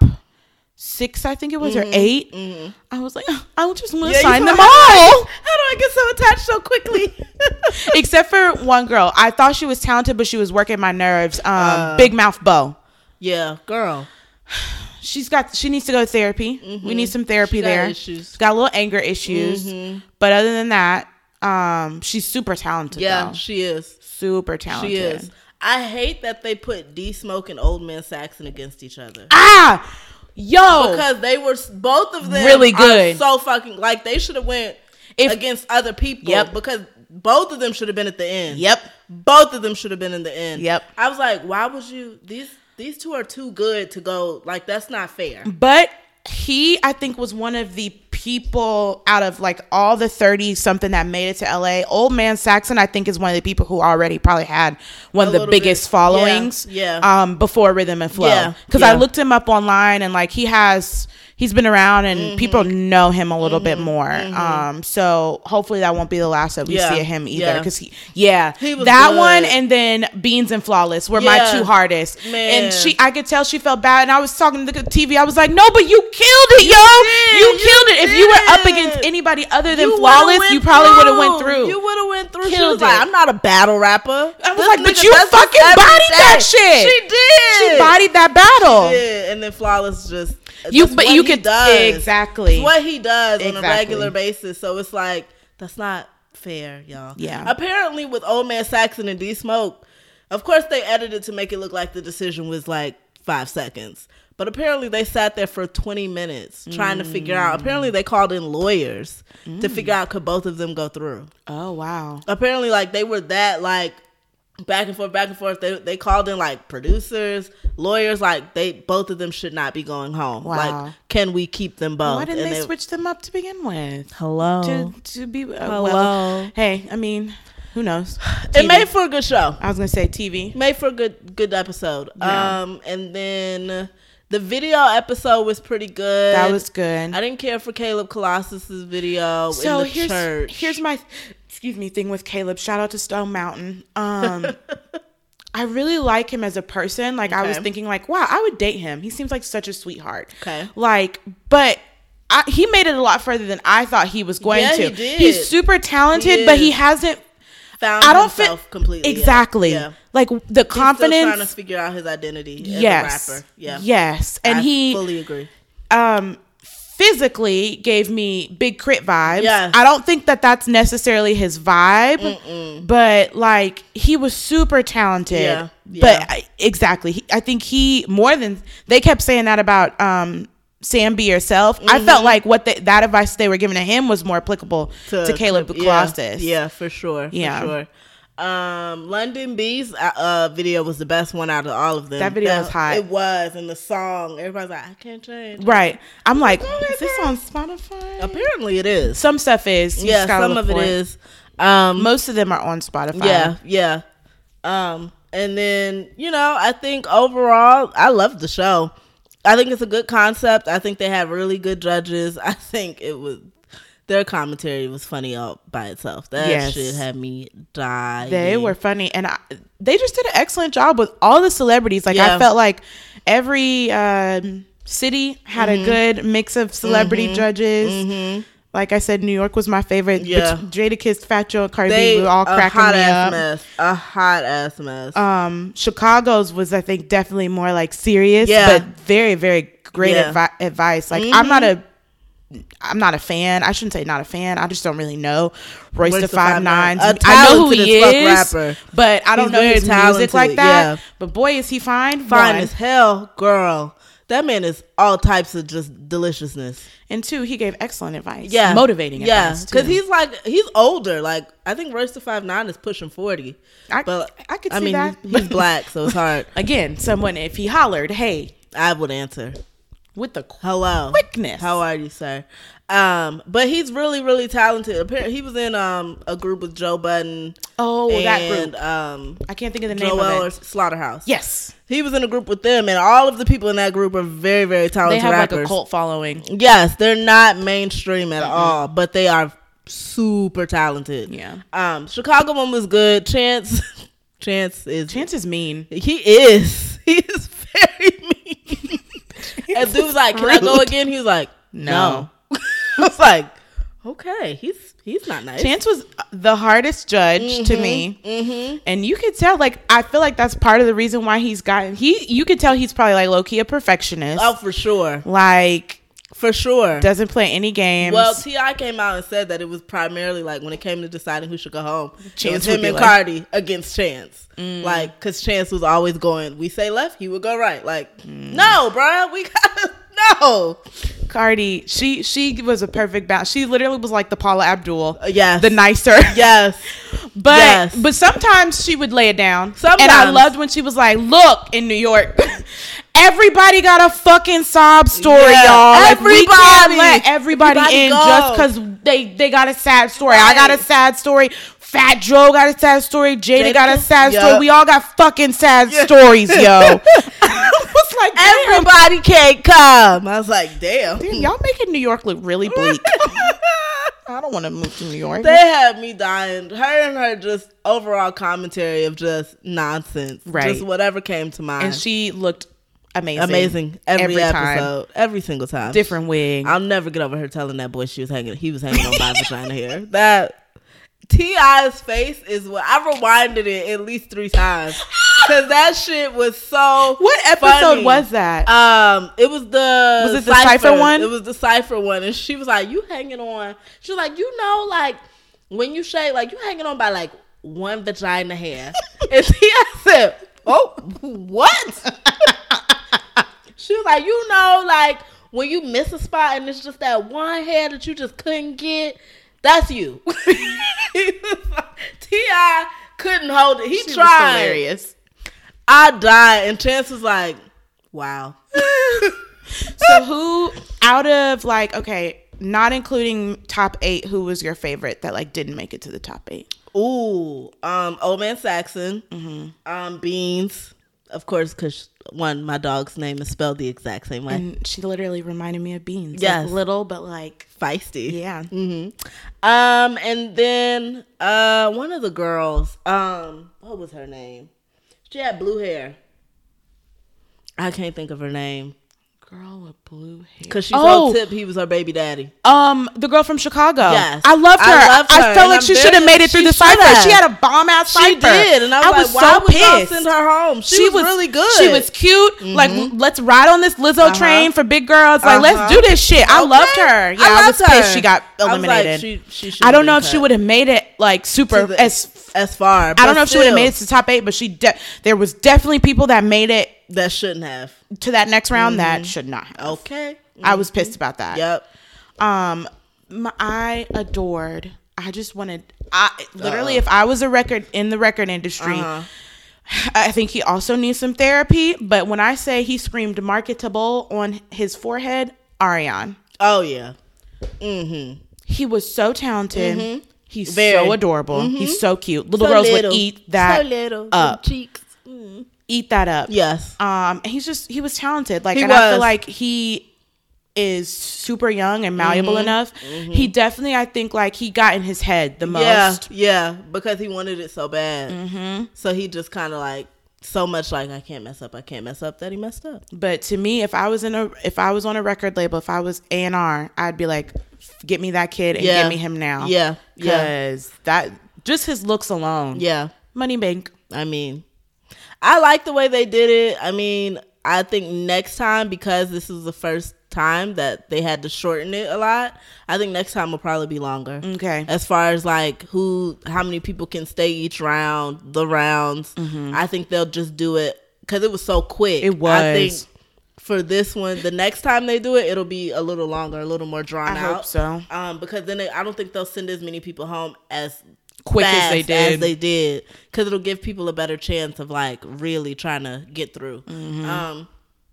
S2: six, I think it was, or eight, I was like, I just want to
S1: Yeah, you
S2: sign
S1: feel
S2: them
S1: like,
S2: all.
S1: How do I get so attached so quickly?
S2: Except for one girl. I thought she was talented, but she was working my nerves. Um,
S1: Uh.
S2: Big Mouth Bo.
S1: Yeah, girl.
S2: She's got. She needs to go to therapy. We need some therapy
S1: She got
S2: there.
S1: issues.
S2: She's got a little anger issues, but other than that, um, she's super talented.
S1: Yeah,
S2: though.
S1: she is.
S2: super talented.
S1: She is. I hate that they put D Smoke and Old Man Saxon against each other.
S2: Ah, yo,
S1: Because they were both of them
S2: Really
S1: are
S2: good.
S1: so fucking like they should have went
S2: If-
S1: against other people.
S2: Yep.
S1: Because both of them should have been at the end.
S2: Yep.
S1: Both of them should have been in the end.
S2: Yep.
S1: I was like, why would you these these two are too good to go like that's not fair.
S2: but he, I think, was one of the people out of like all the thirty something that made it to L A. Old Man Saxon, I think, is one of the people who already probably had one
S1: A
S2: of the
S1: little
S2: biggest
S1: bit.
S2: followings.
S1: Yeah, yeah.
S2: Um, before Rhythm and Flow,
S1: Yeah,
S2: because
S1: yeah.
S2: I looked him up online and like he has. He's been around and
S1: Mm-hmm.
S2: people know him a little bit more. Um, so hopefully that won't be the last that we
S1: Yeah,
S2: see of him either.
S1: yeah.
S2: Because he, yeah,
S1: He was
S2: that
S1: good.
S2: one and then Beans and Flawless were my
S1: Yeah.
S2: two hardest.
S1: Man.
S2: And she, I could tell she felt bad. And I was talking to the T V. I was like, no, but you killed it, yo.
S1: did,
S2: You
S1: you
S2: killed it. If you were up
S1: did.
S2: against anybody other than
S1: You
S2: Flawless,
S1: would've
S2: you
S1: went
S2: probably would have went through.
S1: You would have went through. She
S2: Killed
S1: was like,
S2: it.
S1: I'm not a battle rapper.
S2: I was
S1: This
S2: like, but
S1: nigga
S2: you
S1: does this
S2: fucking
S1: every
S2: bodied
S1: day.
S2: that shit.
S1: She did.
S2: She bodied that battle.
S1: She did. And then Flawless just
S2: You,
S1: that's
S2: but
S1: what
S2: you
S1: he
S2: could
S1: does.
S2: exactly.
S1: It's what he does on a
S2: Exactly.
S1: regular basis. So it's like that's not fair, y'all.
S2: Yeah.
S1: Apparently, with Old Man Saxon and D Smoke, of course they edited to make it look like the decision was like five seconds. But apparently they sat there for twenty minutes trying to figure out. Apparently they called in lawyers to figure out could both of them go through.
S2: Oh wow.
S1: Apparently, like they were that like back and forth, back and forth. They they called in like producers, lawyers. Like they, both of them should not be going home.
S2: Wow.
S1: Like, can we keep them both?
S2: Why didn't
S1: and
S2: they,
S1: they
S2: switch them up to begin with?
S1: Hello.
S2: To to be uh,
S1: Hello.
S2: well. Hey, I mean, who knows?
S1: It
S2: T V.
S1: made for a good show.
S2: I was gonna say T V.
S1: Made for a good good episode.
S2: Yeah.
S1: Um, and then the video episode was pretty good.
S2: That was good.
S1: I didn't care for Caleb Colossus's video
S2: so
S1: in the
S2: here's
S1: church.
S2: here's my excuse me thing with Caleb. Shout out to Stone Mountain. Um, I really like him as a person. Like I was
S1: Okay.
S2: thinking, like, wow, I would date him. He seems like such a sweetheart.
S1: Okay.
S2: Like, but. I, he made it a lot further than I thought he was going
S1: Yeah,
S2: to.
S1: he did.
S2: He's super talented,
S1: He
S2: but he
S1: is.
S2: hasn't.
S1: Found
S2: I don't
S1: himself
S2: fit
S1: completely yet.
S2: exactly.
S1: Yeah.
S2: Like the
S1: He's still
S2: confidence.
S1: trying to figure out his identity as
S2: Yes.
S1: a rapper. Yeah.
S2: Yes, and
S1: I
S2: he
S1: fully agree.
S2: um physically gave me Big Crit vibes.
S1: Yes.
S2: I don't think that that's necessarily his vibe,
S1: Mm-mm.
S2: but like he was super talented.
S1: Yeah. Yeah.
S2: But I, exactly, he, I think he more than they kept saying that about um Sam Be Yourself. I felt like what they, that advice they were giving to him was more applicable to, to Caleb
S1: yeah,
S2: Colossus.
S1: Yeah, for sure.
S2: Yeah.
S1: For sure. Um, London B's uh, uh, video was the best one out of all of them.
S2: That video
S1: Uh,
S2: was hot.
S1: It was, and the song, everybody's like, I can't change.
S2: Right. I'm like,
S1: Oh,
S2: is this
S1: girl.
S2: on Spotify?
S1: Apparently it is.
S2: Some stuff is. You
S1: Yeah,
S2: just gotta
S1: some
S2: look
S1: of it
S2: for
S1: is. Um,
S2: Most of them are on Spotify.
S1: yeah, yeah. Um, and then, you know, I think overall, I loved the show. I think it's a good concept. I think they had really good judges. I think it was, their commentary was funny all by itself. That
S2: Yes.
S1: shit had me dying.
S2: They were funny, and I, they just did an excellent job with all the celebrities. Like
S1: Yeah.
S2: I felt like every um, city had
S1: Mm-hmm.
S2: a good mix of celebrity judges. Like I said, New York was my favorite.
S1: Yeah.
S2: Bet- Jada Kiss, Fat Joe, and Cardi
S1: They
S2: B were all
S1: a
S2: cracking
S1: hot
S2: me
S1: ass
S2: up.
S1: mess. A hot ass mess.
S2: Um, Chicago's was, I think, definitely more like serious,
S1: Yeah.
S2: but very, very great
S1: Yeah.
S2: advi- advice. Like I'm not a, I'm not a fan. I shouldn't say not a fan. I just don't really know Royce,
S1: Royce
S2: the
S1: the
S2: Five Nines.
S1: Five Nine. A
S2: I know who he
S1: talented as fuck
S2: is,
S1: rapper.
S2: but I don't
S1: He's
S2: know
S1: very
S2: his music
S1: talented,
S2: like that.
S1: yeah.
S2: But boy, is he fine.
S1: Fine
S2: One.
S1: as hell, girl. That man is all types of just deliciousness.
S2: And two, he gave excellent advice.
S1: Yeah,
S2: motivating
S1: Yeah,
S2: advice.
S1: because
S2: too.
S1: he's like he's older. Like I think Royce the Five Nine is pushing forty.
S2: I,
S1: But
S2: I could
S1: I
S2: see
S1: mean,
S2: that.
S1: he's, he's black, so it's hard.
S2: Again, someone if he hollered, hey,
S1: I would answer.
S2: with the
S1: Hello,
S2: quickness.
S1: How are you, sir? Um, but he's really, really talented. Apparently, he was in um a group with Joe Budden.
S2: Oh, that
S1: and,
S2: group.
S1: Um,
S2: I can't think of the name
S1: Joel
S2: of
S1: or
S2: it.
S1: Slaughterhouse.
S2: Yes,
S1: He was in a group with them, and all of the people in that group are very, very
S2: they
S1: talented
S2: have
S1: rappers.
S2: like a cult following.
S1: Yes, they're not mainstream at all, but they are super talented.
S2: Yeah.
S1: Um, Chicago one was good. Chance, Chance is
S2: Chance is mean.
S1: he is he is very mean. And dude was like, "Can I go
S2: rude.
S1: again?" He was like,
S2: No.
S1: "No." I was like, "Okay, he's he's not nice."
S2: Chance was the hardest judge to me,
S1: Mm-hmm.
S2: and you could tell. Like, I feel like that's part of the reason why he's gotten. He, you could tell he's probably like low key a perfectionist.
S1: Oh, for sure,
S2: Like,
S1: for sure.
S2: doesn't play any games.
S1: Well, T I came out and said that it was primarily like when it came to deciding who should go home,
S2: Chance
S1: it was
S2: would
S1: him
S2: be
S1: and
S2: like-
S1: Cardi against Chance. Like, because Chance was always going, we say left, he would go right. Like, no, bruh, we gotta, no.
S2: Cardi, she she was a perfect balance. She literally was like the Paula Abdul,
S1: Uh, yes.
S2: the nicer.
S1: Yes.
S2: But
S1: Yes.
S2: but sometimes she would lay it down.
S1: Sometimes.
S2: And I loved when she was like, "Look, in New York, everybody got a fucking sob story,
S1: Yeah.
S2: y'all. Like, we can't
S1: Everybody.
S2: let everybody,
S1: Everybody
S2: in
S1: go.
S2: just because they they got a sad story. I got a
S1: Right.
S2: sad story. Fat Joe got a sad story. Jada,
S1: Jada
S2: got a
S1: Kiss-
S2: sad
S1: Yup.
S2: story. We all got fucking sad
S1: Yeah.
S2: stories, yo." I was like, damn,
S1: Everybody can't come. I was like, damn.
S2: damn, y'all making New York look really bleak. I don't want to move to New York.
S1: They had me dying. Her and her just overall commentary of just nonsense.
S2: Right.
S1: Just whatever came to mind.
S2: And she looked amazing.
S1: Amazing. Every,
S2: Every time.
S1: episode. Every single time.
S2: Different wig.
S1: I'll never get over her telling that boy she was hanging he was hanging on my vagina hair. That T I's face is what I rewinded it at least three times. Cause that shit was so
S2: What episode
S1: funny.
S2: was that?
S1: Um, it was the
S2: Was it the Cypher one?
S1: It was the Cypher one, and she was like, "You hanging on?" She was like, "You know, like when you shave, like you hanging on by like one vagina hair." And T I said, "Oh, what?" She was like, "You know, like when you miss a spot and it's just that one hair that you just couldn't get, that's you." T I couldn't hold it. He
S2: She
S1: tried.
S2: was hilarious.
S1: I died, and Chance was like, "Wow."
S2: So who out of like okay, not including top eight, who was your favorite that like didn't make it to the top eight?
S1: Ooh, um, Old Man Saxon,
S2: Mm-hmm.
S1: um, Beans, of course, because one, my dog's name is spelled the exact same way.
S2: And she literally reminded me of Beans.
S1: Yes.
S2: Like little, but like
S1: Feisty.
S2: yeah.
S1: Mm-hmm. Um, and then uh, one of the girls, um, what was her name? She had blue hair. I can't think of her name.
S2: Girl with blue hair.
S1: Because she
S2: Oh.
S1: told Tip he was her baby daddy.
S2: Um, the girl from Chicago.
S1: Yes.
S2: I loved her.
S1: I loved her,
S2: I felt
S1: and
S2: like
S1: I'm
S2: she
S1: very-
S2: should have made it through
S1: she
S2: the cipher.
S1: should have.
S2: She had a bomb ass cipher.
S1: She did, and I was,
S2: I was
S1: like, "Why
S2: so
S1: would y'all
S2: pissed.
S1: send her home? She, was, really good.
S2: She was cute. Like, let's ride on this Lizzo
S1: Uh-huh.
S2: train for big girls. Like,
S1: Uh-huh.
S2: let's do this shit. I
S1: Okay.
S2: loved her. Yeah, I,
S1: I
S2: was
S1: loved
S2: pissed
S1: her.
S2: she got
S1: I was like,
S2: eliminated.
S1: she- she should
S2: I don't
S1: have
S2: know
S1: been
S2: if she
S1: cut.
S2: would have made it like super
S1: To the-
S2: as.
S1: as far.
S2: I
S1: but
S2: don't know if she would have
S1: still,
S2: made it to top eight, but she de- there was definitely people that made it
S1: That shouldn't have.
S2: to that next round that should not have.
S1: Okay.
S2: I was pissed about that.
S1: Yep.
S2: Um, my, I adored. I just wanted. I literally,
S1: Uh-oh.
S2: if I was a record in the record industry,
S1: Uh-huh.
S2: I think he also needs some therapy. But when I say he screamed "marketable" on his forehead, Ariane,
S1: Oh yeah. Mm-hmm.
S2: he was so talented. He's
S1: Very.
S2: so adorable. He's so cute. Little
S1: So
S2: girls
S1: little.
S2: would eat that
S1: So little.
S2: up.
S1: Cheeks. Mm.
S2: Eat that up.
S1: Yes.
S2: Um, and he's just he was talented. Like,
S1: He
S2: and I feel
S1: was.
S2: like he is super young and malleable
S1: Mm-hmm.
S2: enough. He definitely, I think, like he got in his head the
S1: Yeah.
S2: most.
S1: Yeah. Because he wanted it so bad. Mm-hmm. So he just kind of like so much like I can't mess up. I can't mess up that he messed up.
S2: But to me, if I was in a if I was on a record label, if I was A and R, I'd be like, get me that kid and
S1: Yeah.
S2: get me him now.
S1: Yeah. Yeah.
S2: Because that just his looks alone.
S1: Yeah.
S2: Money bank.
S1: I mean, I like the way they did it. I mean, I think next time, because this is the first time that they had to shorten it a lot, I think next time will probably be longer.
S2: Okay.
S1: As far as like who, how many people can stay each round, the rounds, I think they'll just do it because it was so quick.
S2: It was.
S1: I think for this one, the next time they do it, it'll be a little longer, a little more drawn
S2: I
S1: out.
S2: hope so.
S1: Um, because then they, I don't think they'll send as many people home as
S2: Quick as
S1: fast
S2: they did.
S1: as they did, because it'll give people a better chance of like really trying to get through.
S2: Mm-hmm.
S1: Um,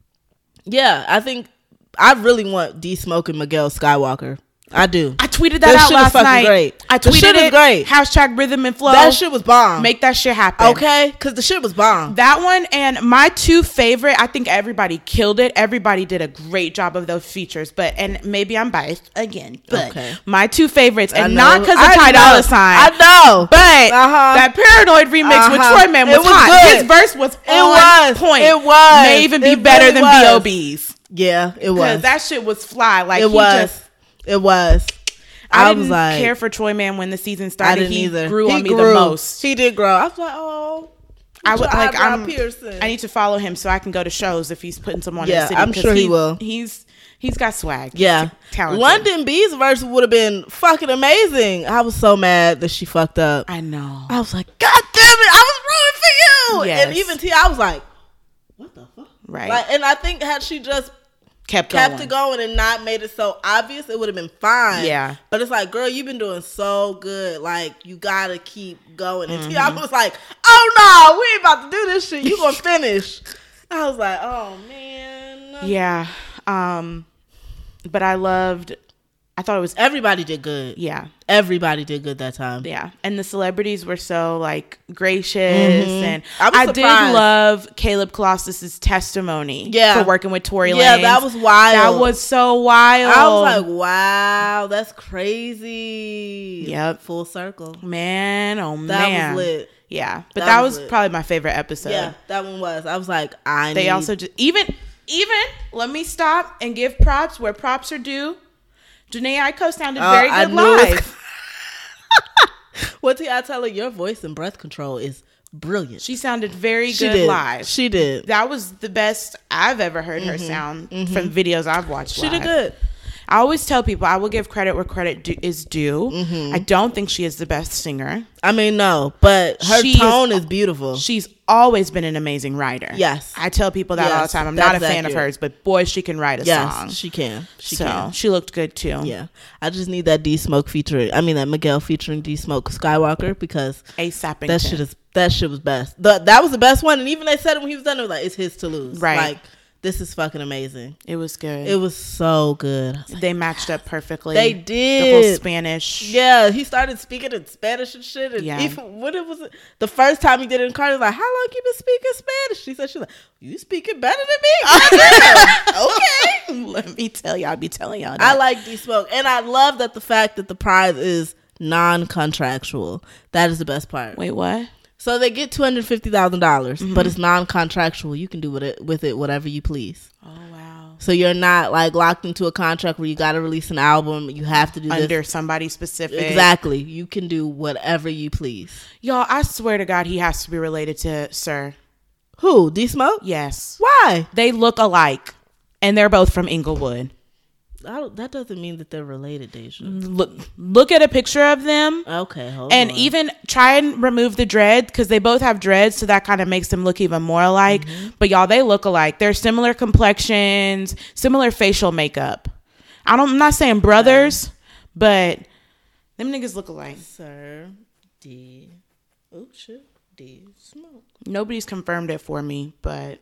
S1: yeah, I think I really want D Smoke and Miguel Skywalker. I do.
S2: I tweeted that
S1: That
S2: out
S1: shit is
S2: last
S1: fucking
S2: night.
S1: great.
S2: I
S1: The
S2: tweeted
S1: shit is
S2: it.
S1: great.
S2: Hashtag rhythm and flow.
S1: That shit was bomb.
S2: Make that shit happen.
S1: Okay, because the shit was bomb.
S2: That one and my two favorite, I think everybody killed it. Everybody did a great job of those features, but and maybe I'm biased again, but
S1: Okay.
S2: my two favorites,
S1: I
S2: and
S1: know.
S2: not because of
S1: I
S2: Ty
S1: know.
S2: Dolla Sign,
S1: I know.
S2: but
S1: Uh-huh.
S2: that Paranoid remix with
S1: Uh-huh.
S2: Troy Man
S1: It
S2: was,
S1: was
S2: hot.
S1: good.
S2: His verse was
S1: It
S2: on
S1: was.
S2: point.
S1: It was.
S2: May even be
S1: It
S2: better
S1: really
S2: than
S1: was.
S2: B O B's
S1: Yeah, it
S2: because
S1: was.
S2: that shit was fly. Like
S1: it
S2: he
S1: was.
S2: just.
S1: It was.
S2: I,
S1: I,
S2: didn't
S1: was like,
S2: care for Troy Man when the season
S1: I
S2: started.
S1: didn't
S2: he
S1: either.
S2: grew
S1: he
S2: on me
S1: grew.
S2: the most.
S1: He did grow. I was like, oh.
S2: I would like.
S1: eyebrow
S2: I'm.
S1: piercing.
S2: I need to follow him so I can go to shows if he's putting some on.
S1: Yeah,
S2: in the city,
S1: I'm
S2: 'cause
S1: sure he will.
S2: He's he's got swag.
S1: Yeah.
S2: He's talented.
S1: London B's verse would have been fucking amazing. I was so mad that she fucked up.
S2: I know.
S1: I was like, God damn it, I was rooting for you.
S2: Yes.
S1: And even T, I was like, what the fuck?
S2: Right.
S1: Like, and I think had she just
S2: kept
S1: kept
S2: going.
S1: it going and not made it so obvious, it would have been fine.
S2: Yeah.
S1: But it's like, girl, you've been doing so good. Like, you gotta keep going. And
S2: Mm-hmm.
S1: T, I was like, oh no, we ain't about to do this shit. You gonna finish. I was like, oh man.
S2: Yeah. Um, but I loved. I thought it was.
S1: Everybody did good.
S2: Yeah.
S1: Everybody did good that time.
S2: Yeah, and the celebrities were so like gracious,
S1: Mhm.
S2: and
S1: I was
S2: I did
S1: surprised.
S2: love Caleb Colossus's testimony.
S1: Yeah.
S2: for working with Tory Lanez.
S1: Yeah, that was wild.
S2: That was so wild.
S1: I was like, wow, that's crazy.
S2: Yep.
S1: Full circle.
S2: man, oh
S1: That
S2: man,
S1: was lit.
S2: Yeah, but
S1: That
S2: that,
S1: was
S2: was,
S1: lit.
S2: probably my favorite episode.
S1: Yeah, that one was. I was like, I
S2: They
S1: need.
S2: also just even even let me stop and give props where props are due. Janae Aiko sounded
S1: Oh,
S2: very
S1: I
S2: good
S1: knew it.
S2: live.
S1: What did I tell her? Your voice and breath control is brilliant.
S2: She sounded very
S1: She
S2: good
S1: did.
S2: live.
S1: She did.
S2: That was the best I've ever heard her sound from videos I've watched.
S1: She
S2: live.
S1: did good.
S2: I always tell people I will give credit where credit do- is due.
S1: Mm-hmm.
S2: I don't think she is the best singer.
S1: I mean, no, but her
S2: She
S1: tone
S2: is,
S1: is beautiful.
S2: She's always been an amazing writer.
S1: Yes.
S2: I tell people that
S1: Yes,
S2: all the time. I'm
S1: that's
S2: not a fan
S1: accurate.
S2: of hers, but boy, she can write a
S1: Yes,
S2: song.
S1: she can. She
S2: so
S1: can.
S2: she looked good too.
S1: Yeah. I just need that D Smoke featuring, I mean, that Miguel featuring D Smoke Skywalker because
S2: ASAP.
S1: that shit is, that shit was best. The, that was the best one. And even they said it when he was done, it was like, it's his to lose.
S2: Right.
S1: Like, this is fucking amazing.
S2: It was good.
S1: It was so good. Was like,
S2: they matched up perfectly.
S1: They did.
S2: The whole Spanish.
S1: Yeah, he started speaking in Spanish and shit. And
S2: Yeah.
S1: even when it was the first time he did it in car, he was like, "How long you been speaking Spanish?" She said, "She's like, you speaking better than me." Okay,
S2: Let me tell you, I'll be telling y'all. That.
S1: I like D Smoke, and I love that the fact that the prize is non-contractual. That is the best part.
S2: Wait, what?
S1: So they get two hundred fifty thousand dollars,
S2: Mm-hmm.
S1: but it's non-contractual. You can do with it with it whatever you please.
S2: Oh wow.
S1: So you're not like locked into a contract where you got to release an album. You have to do this.
S2: Under somebody specific.
S1: Exactly. You can do whatever you please.
S2: Y'all, I swear to God, he has to be related to Sir.
S1: Who? D Smoke?
S2: Yes.
S1: Why?
S2: They look alike, and they're both from Inglewood.
S1: I don't, that doesn't mean that they're related, Deja.
S2: Look, look at a picture of them.
S1: Okay, hold
S2: And
S1: on.
S2: even try and remove the dread because they both have dreads, so that kind of makes them look even more alike.
S1: Mm-hmm.
S2: But y'all, they look alike. They're similar complexions, similar facial makeup. I don't. I'm not saying brothers, but them niggas look alike.
S1: Sir D. Oh shit, D Smoke.
S2: Nobody's confirmed it for me, but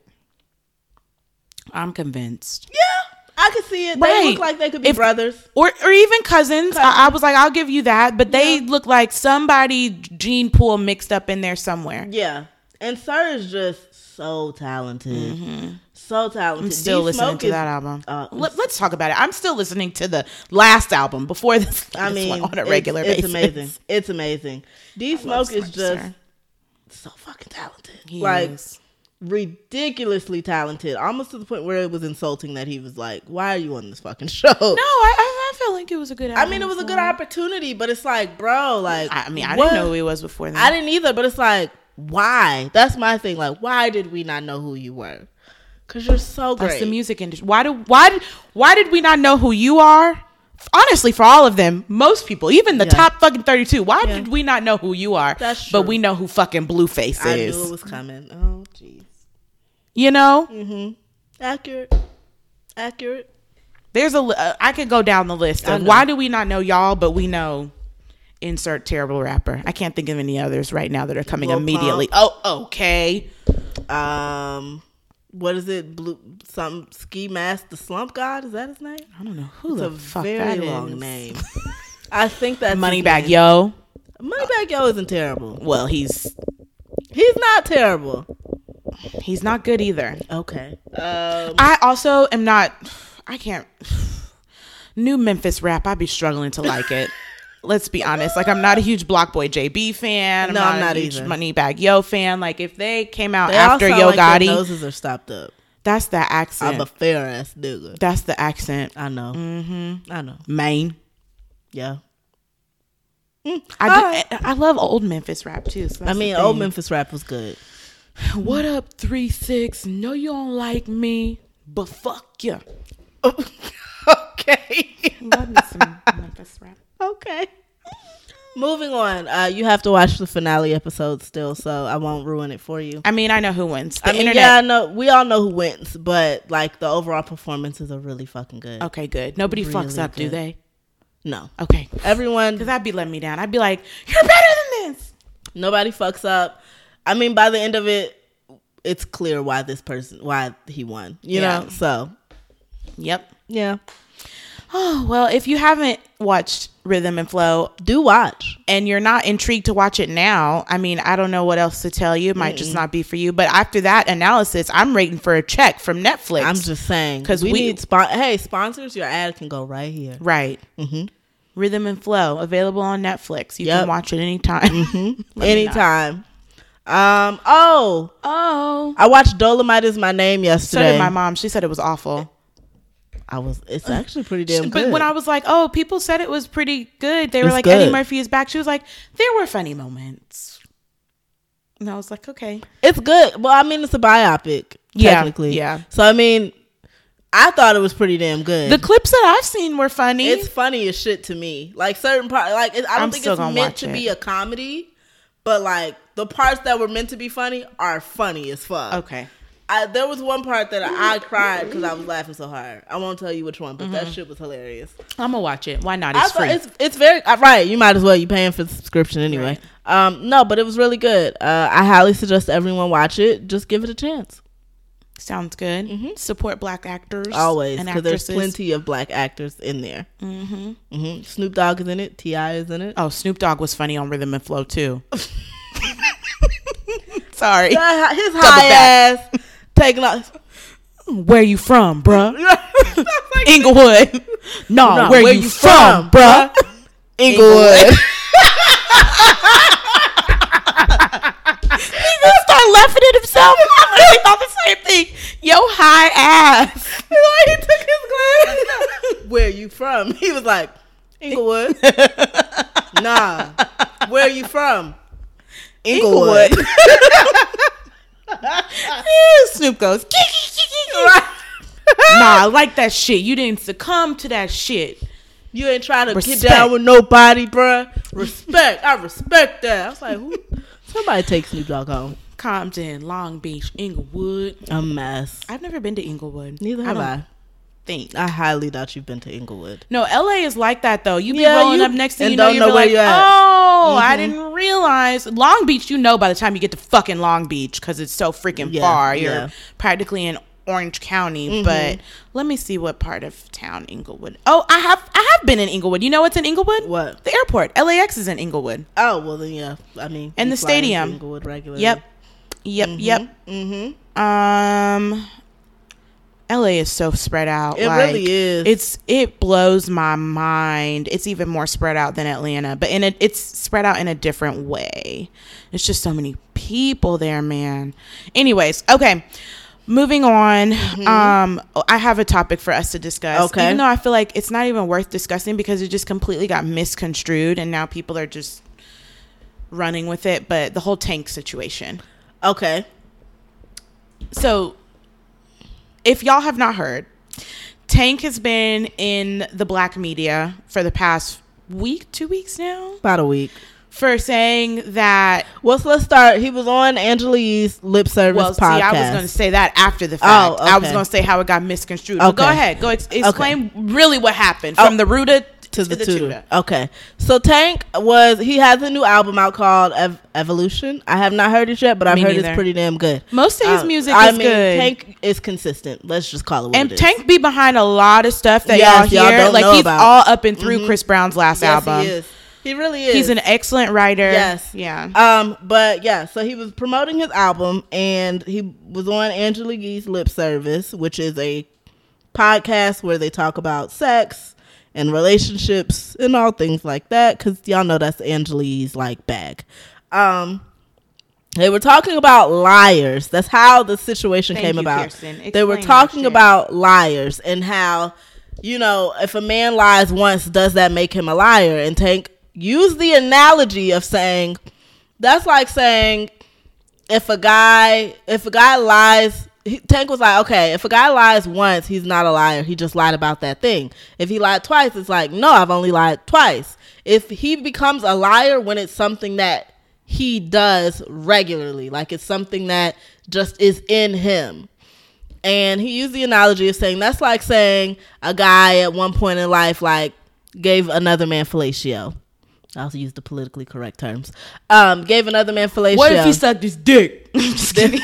S2: I'm convinced.
S1: Yeah, I can see it. They
S2: Right.
S1: look like they could be
S2: If-
S1: brothers.
S2: Or or even cousins. I, I was like, I'll give you that. But they
S1: Yeah.
S2: look like somebody gene pool mixed up in there somewhere.
S1: Yeah, and Sir is just so talented. So talented.
S2: I'm still
S1: D
S2: listening
S1: Smoke
S2: to
S1: is-
S2: that album.
S1: uh,
S2: Let, let's talk about it. I'm still listening to the last album before this.
S1: I
S2: this
S1: mean,
S2: one on a
S1: it's-
S2: regular
S1: it's,
S2: basis.
S1: amazing. It's amazing. D
S2: love
S1: Smoke is
S2: Smoke,
S1: just
S2: sir.
S1: so fucking talented.
S2: He
S1: like
S2: is.
S1: ridiculously talented, almost to the point where it was insulting that he was like, "Why are you on this fucking show?"
S2: No, I, I I felt like it was a good album.
S1: I mean, it was a good
S2: for him.
S1: opportunity, but it's like, bro, like,
S2: I, I mean, I
S1: what?
S2: didn't know who he was before then.
S1: I didn't either, but it's like, why? That's my thing. Like, why did we not know who you were? Because you're so great.
S2: That's the music industry. Why do why did why did we not know who you are? Honestly, for all of them, most people, even the
S1: Yeah.
S2: top fucking thirty-two, why
S1: Yeah.
S2: did we not know who you are?
S1: That's
S2: But
S1: true.
S2: we know who fucking Blueface
S1: I
S2: is.
S1: knew it was coming. Oh, jeez.
S2: You know,
S1: Mm-hmm. Accurate. Accurate.
S2: there's a. li- Uh, I could go down the list
S1: I
S2: of
S1: know.
S2: why do we not know y'all, but we know. Insert terrible rapper. I can't think of any others right now that are coming
S1: Lil
S2: immediately. Oh, okay.
S1: Um, what is it? Blue some ski mask. The Slump God, is that his name?
S2: I don't know who
S1: It's
S2: the
S1: a
S2: fuck
S1: very
S2: that
S1: long
S2: is.
S1: name. I think that's his
S2: Moneybag
S1: name.
S2: Yo.
S1: Moneybag Yo isn't terrible.
S2: Well, he's
S1: He's not terrible.
S2: he's not good either.
S1: Okay. Um,
S2: I also am not. I can't. New Memphis rap. I'd be struggling to like it. Let's be honest. Like, I'm not a huge Block Boy J B fan. I'm
S1: No,
S2: not
S1: I'm
S2: a
S1: not
S2: huge
S1: either.
S2: Moneybag Yo fan. Like, if they came out
S1: they all
S2: after
S1: sound
S2: Yo
S1: like their
S2: Gotti,
S1: noses are stopped up.
S2: that's the accent.
S1: I'm a fair ass nigga.
S2: that's the accent.
S1: I know. Mm-hmm. I know.
S2: Maine.
S1: Yeah.
S2: I
S1: Alright.
S2: do, I love old Memphis rap too. So
S1: I
S2: that's
S1: mean,
S2: the
S1: old
S2: thing.
S1: Memphis rap was good.
S2: What up, three six? No, you don't like me, but fuck you.
S1: Okay.
S2: Love me some Memphis rap.
S1: Okay. Moving on. Uh, you have to watch the finale episode still, so I won't ruin it for you.
S2: I mean, I know who wins. The
S1: I mean,
S2: internet.
S1: yeah, I know. We all know who wins, but like the overall performances are really fucking good.
S2: Okay, good. Nobody
S1: Really
S2: fucks up, do
S1: good.
S2: they?
S1: No,
S2: Okay.
S1: everyone.
S2: Because that'd be letting me down. I'd be like, you're better than this.
S1: Nobody fucks up. I mean, by the end of it, it's clear why this person, why he won. You
S2: Yeah.
S1: know, so
S2: Yep.
S1: yeah,
S2: Oh, well, if you haven't watched Rhythm and Flow
S1: do watch.
S2: and you're not intrigued to watch it now, I mean, I don't know what else to tell you. It might just not be for you. But after that analysis, I'm waiting for a check from Netflix.
S1: I'm just saying
S2: 'Cause
S1: we,
S2: we-
S1: need spon- Hey, sponsors, your ad can go right here.
S2: right.
S1: Mm-hmm.
S2: Rhythm and Flow, available on Netflix. You
S1: Yep.
S2: can watch it anytime.
S1: Mm-hmm.
S2: Let me know.
S1: Anytime. Um. Oh,
S2: Oh.
S1: I watched Dolomite Is My Name
S2: So
S1: yesterday.
S2: did my mom. She said it was awful.
S1: I was. It's actually pretty damn
S2: But
S1: good.
S2: when I was like, oh, people said it was pretty good. They were
S1: It's
S2: like,
S1: good.
S2: Eddie Murphy is back. She was like, there were funny moments. And I was like, okay.
S1: It's good. Well, I mean, it's a biopic.
S2: Yeah,
S1: Technically,
S2: yeah.
S1: So I mean, I thought it was pretty damn good.
S2: The clips that I've seen were funny.
S1: It's funny as shit to me. Like certain parts, like it, I don't
S2: I'm
S1: think
S2: still
S1: it's
S2: gonna
S1: meant
S2: watch
S1: to
S2: it.
S1: be a comedy, but like the parts that were meant to be funny are funny as fuck.
S2: Okay.
S1: I, there was one part that I, I cried because I was laughing so hard. I won't tell you which one, but
S2: Mm-hmm.
S1: that shit was hilarious.
S2: I'm gonna watch it. Why not?
S1: I
S2: It's
S1: thought
S2: free.
S1: It's, it's very uh, right. You might as well. You paying for the subscription anyway.
S2: Right.
S1: Um, no, but it was really good. Uh, I highly suggest everyone watch it. Just give it a chance.
S2: Sounds good.
S1: Mm-hmm.
S2: Support black actors
S1: Always,
S2: and
S1: because there's
S2: actresses.
S1: plenty of black actors in there. Mm-hmm. Mm-hmm. Snoop Dogg is in it. T I is in it.
S2: Oh, Snoop Dogg was funny on Rhythm and Flow too. Sorry.
S1: Yeah, his
S2: Double
S1: high
S2: back.
S1: ass taking off.
S2: Where you from, bruh?
S1: Like,
S2: Inglewood. No,
S1: no,
S2: where, you, from, bruh?
S1: Inglewood.
S2: He just started laughing at himself. I literally thought the same thing. Yo, high ass.
S1: He took his glasses. Where you from? He was like, Inglewood. Nah. Where you from? Inglewood.
S2: Snoop goes, right. Nah, I like that shit. You didn't succumb to that shit.
S1: You ain't trying to
S2: Respect.
S1: get down with nobody, bruh. Respect. I respect that. I was like, who? Somebody take Snoop Dogg home.
S2: Compton, Long Beach, Inglewood.
S1: A mess.
S2: I've never been to Inglewood.
S1: Neither
S2: I
S1: have
S2: don't
S1: I.
S2: think.
S1: I highly doubt you've been to Inglewood.
S2: No, L A is like that though. You be
S1: Yeah,
S2: rolling
S1: you-
S2: up next thing
S1: and
S2: you know,
S1: don't
S2: you
S1: know
S2: be
S1: where
S2: like,
S1: you're at.
S2: oh, I
S1: Mhm.
S2: didn't realize. Long Beach, you know by the time you get to fucking Long Beach because it's so freaking
S1: Yeah,
S2: far. You're
S1: yeah.
S2: practically in Orange County.
S1: Mhm.
S2: But let me see what part of town Inglewood. Oh, I have I have been in Inglewood. You know what's in Inglewood?
S1: What?
S2: The airport. L A X is in Inglewood.
S1: Oh, well then, yeah. I mean.
S2: And
S1: you
S2: the
S1: fly into
S2: stadium.
S1: Inglewood regularly.
S2: Yep. Yep, yep.
S1: Mm-hmm.
S2: Um L A is so spread out.
S1: It
S2: like,
S1: really is.
S2: It's it blows my mind. It's even more spread out than Atlanta, but in a, it's spread out in a different way. It's just so many people there, man. Anyways, okay. Moving on. Mm-hmm. Um I have a topic for us to discuss.
S1: Okay.
S2: Even though I feel like it's not even worth discussing because it just completely got misconstrued and now people are just running with it, but the whole Tank situation.
S1: Okay.
S2: So, if y'all have not heard, Tank has been in the black media for the past week, two weeks now,
S1: About a week.
S2: for saying that.
S1: Well, so let's start. He was on Angela Yee's lip service
S2: Well, see,
S1: podcast.
S2: I was going to say that after the fact.
S1: Oh,
S2: I was
S1: okay.
S2: going to say how it got misconstrued. But go
S1: Okay.
S2: ahead. Go ex- explain really what happened from
S1: Oh.
S2: the Ruda
S1: to the, tutor. Okay. So Tank was, he has a new album out called Ev- Evolution. I have not heard it yet, but I've
S2: Me
S1: heard
S2: neither.
S1: it's pretty damn good.
S2: Most of his
S1: Um,
S2: music
S1: I
S2: is
S1: mean,
S2: good.
S1: Tank is consistent. Let's just call it what
S2: And
S1: it is.
S2: Tank be behind a lot of stuff that
S1: Yes,
S2: y'all
S1: y'all
S2: hear.
S1: don't
S2: Like
S1: know
S2: he's
S1: about.
S2: all up and through
S1: Mhm.
S2: Chris Brown's last
S1: Yes,
S2: album.
S1: he is. He really is.
S2: He's an excellent writer.
S1: Yes.
S2: Yeah.
S1: Um, but yeah, so he was promoting his album and he was on Angela Yee's Lip Service, which is a podcast where they talk about sex and relationships and all things like that, because y'all know that's Angela Yee's like bag. Um, they were talking about liars. That's how the situation
S2: Thank
S1: came
S2: you,
S1: about.
S2: Kirsten.
S1: They were
S2: Explain that
S1: talking
S2: shit.
S1: about liars and how, you know, if a man lies once, does that make him a liar? And Tank used the analogy of saying, that's like saying if a guy, if a guy lies, he, Tank was like, okay, if a guy lies once, he's not a liar. He just lied about that thing. If he lied twice, it's like, no, I've only lied twice. If he becomes a liar when it's something that he does regularly, like it's something that just is in him. And he used the analogy of saying, that's like saying a guy at one point in life, like, gave another man fellatio. I also use the politically correct terms. Um, gave another man fellatio.
S2: What if he sucked his dick? Just kidding.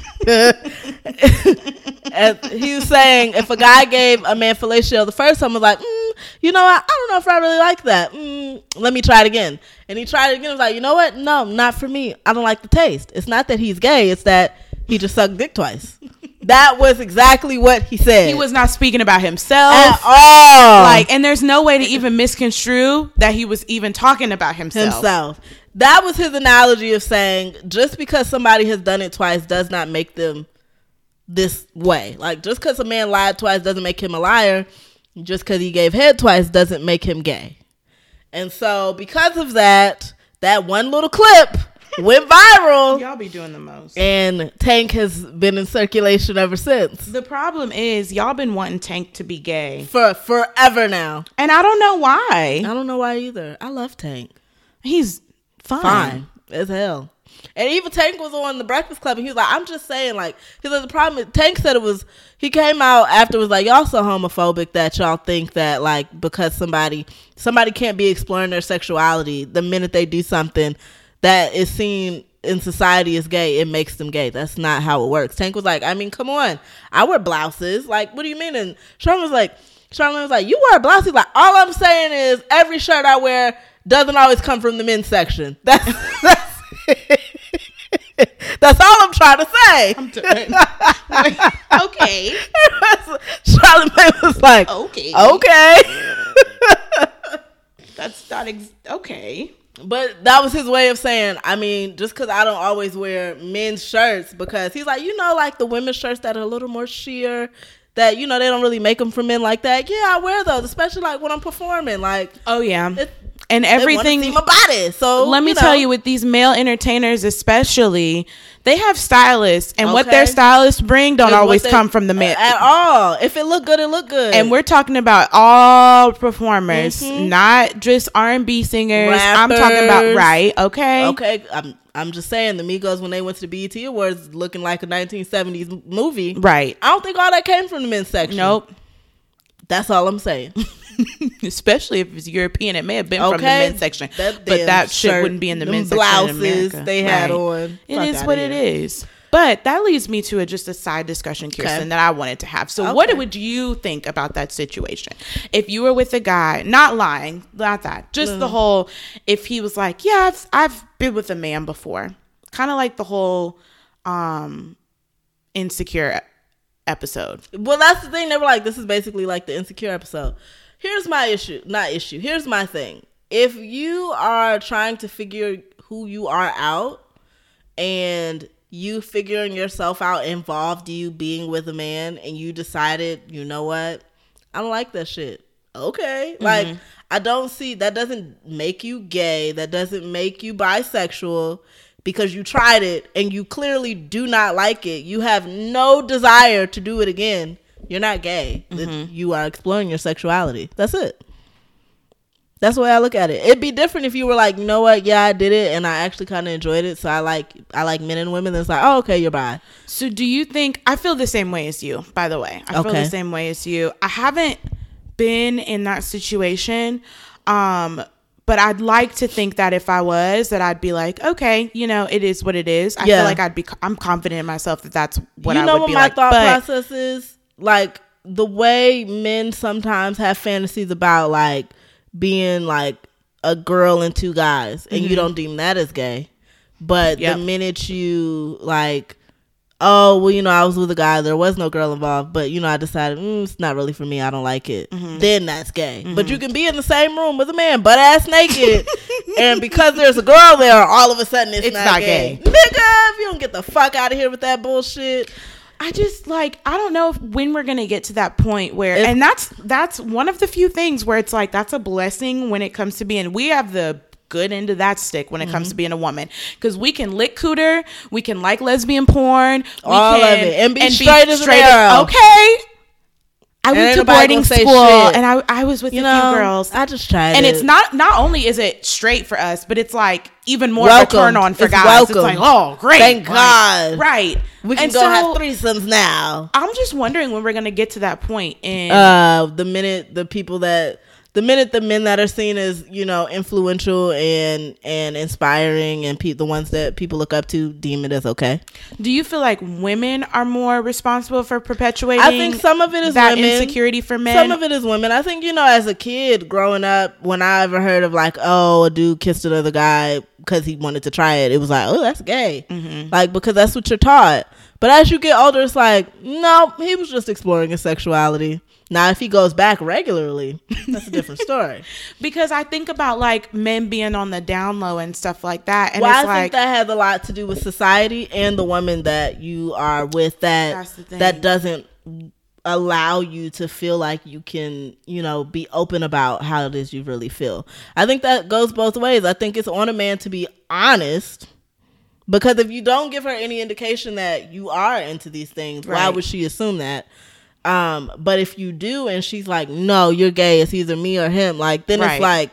S1: And he was saying if a guy gave a man fellatio the first time, was like, mm, you know what? I don't know if I really like that. Mm, let me try it again. And he tried it again. He was like, you know what? No, not for me. I don't like the taste. It's not that he's gay. It's that he just sucked dick twice. That was exactly what he said.
S2: He was not speaking about himself
S1: at all.
S2: Like, and there's no way to even misconstrue that he was even talking about himself.
S1: himself. That was his analogy of saying just because somebody has done it twice does not make them this way. Like, just because a man lied twice doesn't make him a liar. Just because he gave head twice doesn't make him gay. And so because of that, that one little clip went viral.
S2: Y'all be doing the most.
S1: And Tank has been in circulation ever since.
S2: The problem is y'all been wanting Tank to be gay.
S1: For forever now.
S2: And I don't know why.
S1: I don't know why either. I love Tank.
S2: He's fine.
S1: Fine as hell. And even Tank was on the Breakfast Club and he was like, I'm just saying, like, because the problem is, Tank said it was, he came out after was like, y'all so homophobic that y'all think that, like, because somebody, somebody can't be exploring their sexuality the minute they do something that is seen in society as gay, it makes them gay. That's not how it works. Tank was like, I mean, come on. I wear blouses. Like, what do you mean? And Charlamagne was like, Charlamagne was like, you wear blouses? Like, all I'm saying is every shirt I wear doesn't always come from the men's section. That's, that's That's all I'm trying to say.
S2: I'm done. Okay.
S1: Charlamagne was like,
S2: okay.
S1: Okay.
S2: That's not ex- okay.
S1: But that was his way of saying, I mean, just because I don't always wear men's shirts, because he's like, you know, like the women's shirts that are a little more sheer, that, you know, they don't really make them for men like that. Yeah, I wear those, especially like when I'm performing. Like,
S2: oh, yeah.
S1: It,
S2: and everything.
S1: They want to see my body. So
S2: let me
S1: you know.
S2: tell you, with these male entertainers, especially, they have stylists, and
S1: okay.
S2: what their stylists bring don't
S1: It's
S2: always
S1: they,
S2: come from the men
S1: at all. If it look good, it look good.
S2: And we're talking about all performers, mm-hmm. not just R and B singers. Rappers. I'm talking about right. Okay.
S1: Okay. I'm I'm just saying the Migos, when they went to the B E T Awards looking like a nineteen seventies movie.
S2: Right.
S1: I don't think all that came from the men's section.
S2: Nope.
S1: That's all I'm saying.
S2: Especially if it's European, it may have been okay. from the men's section,
S1: that
S2: but that shit
S1: shirt,
S2: wouldn't be in the men's
S1: blouses
S2: section in America.
S1: They had
S2: right.
S1: on.
S2: It
S1: Fuck
S2: is what
S1: here.
S2: it is. But that leads me to a, just a side discussion, Kirsten, okay. that I wanted to have. So, okay. what would you think about that situation if you were with a guy, not lying, not that, just mm. the whole, if he was like, yeah, I've, I've been with a man before, kind of like the whole um, Insecure episode.
S1: Well, that's the thing. They were like, this is basically like the Insecure episode. Here's my issue, not issue. Here's my thing. If you are trying to figure who you are out and you figuring yourself out involved you being with a man and you decided, you know what? I don't like that shit. Okay. Mm-hmm. Like, I don't see, that doesn't make you gay. That doesn't make you bisexual. Because you tried it and you clearly do not like it. You have no desire to do it again. You're not gay. Mm-hmm. You are exploring your sexuality. That's it. That's the way I look at it. It'd be different if you were like, you know what? Yeah, I did it and I actually kind of enjoyed it. So I like I like men and women. Then it's like, oh, okay, you're bi.
S2: So do you think, I feel the same way as you, by the way. I
S1: okay.
S2: feel the same way as you. I haven't been in that situation. Um, But I'd like to think that if I was, that I'd be like, okay, you know, it is what it is. I yeah. feel like I'd be, I'm confident in myself that that's what
S1: you
S2: I
S1: know
S2: would
S1: what
S2: be
S1: my
S2: like.
S1: thought
S2: but,
S1: process is? Like, the way men sometimes have fantasies about, like, being, like, a girl and two guys, and mm-hmm. you don't deem that as gay. But yep. the minute you, like, oh, well, you know, I was with a guy, there was no girl involved, but, you know, I decided, mm, it's not really for me, I don't like it. Mm-hmm. Then that's gay. Mm-hmm. But you can be in the same room with a man, butt ass naked, and because there's a girl there, all of a sudden it's,
S2: it's
S1: not,
S2: not
S1: gay.
S2: gay.
S1: Nigga, if you don't get the fuck out of here with that bullshit.
S2: I just, like, I don't know if, when we're going to get to that point where, if, and that's, that's one of the few things where it's like, that's a blessing when it comes to being, we have the good end of that stick when it mm-hmm. comes to being a woman, because we can lick cooter, we can like lesbian porn, we
S1: all
S2: can,
S1: of it, and be
S2: and
S1: straight,
S2: be
S1: as
S2: straight
S1: an arrow.
S2: Okay. I
S1: and
S2: went to boarding school and I I was with you a know, few girls.
S1: I just tried
S2: and
S1: it.
S2: it's not not only is it straight for us, but it's like even more
S1: welcome.
S2: of a turn on for
S1: it's
S2: guys.
S1: Welcome.
S2: It's like, oh, great.
S1: Thank God.
S2: Right.
S1: We can
S2: and
S1: go
S2: so,
S1: have threesomes now.
S2: I'm just wondering when we're going to get to that point. And
S1: uh, the minute the people that, the minute the men that are seen as, you know, influential and and inspiring and pe- the ones that people look up to deem it as okay.
S2: Do you feel like women are more responsible for perpetuating
S1: I think some of it is
S2: that
S1: women.
S2: insecurity for men?
S1: Some of it is women. I think, you know, as a kid growing up, when I ever heard of like, oh, a dude kissed another guy because he wanted to try it, it was like, oh, that's gay. Mm-hmm. Like, because that's what you're taught. But as you get older, it's like, no, he was just exploring his sexuality. Now, if he goes back regularly, that's a different story.
S2: Because I think about like men being on the down low and stuff like that. And
S1: well,
S2: it's
S1: I
S2: like,
S1: think that has a lot to do with society and the woman that you are with that that doesn't allow you to feel like you can, you know, be open about how it is you really feel. I think that goes both ways. I think it's on a man to be honest Because if you don't give her any indication that you are into these things, right. why would she assume that? Um, but if you do and she's like, no, you're gay, it's either me or him, like, then right. it's like,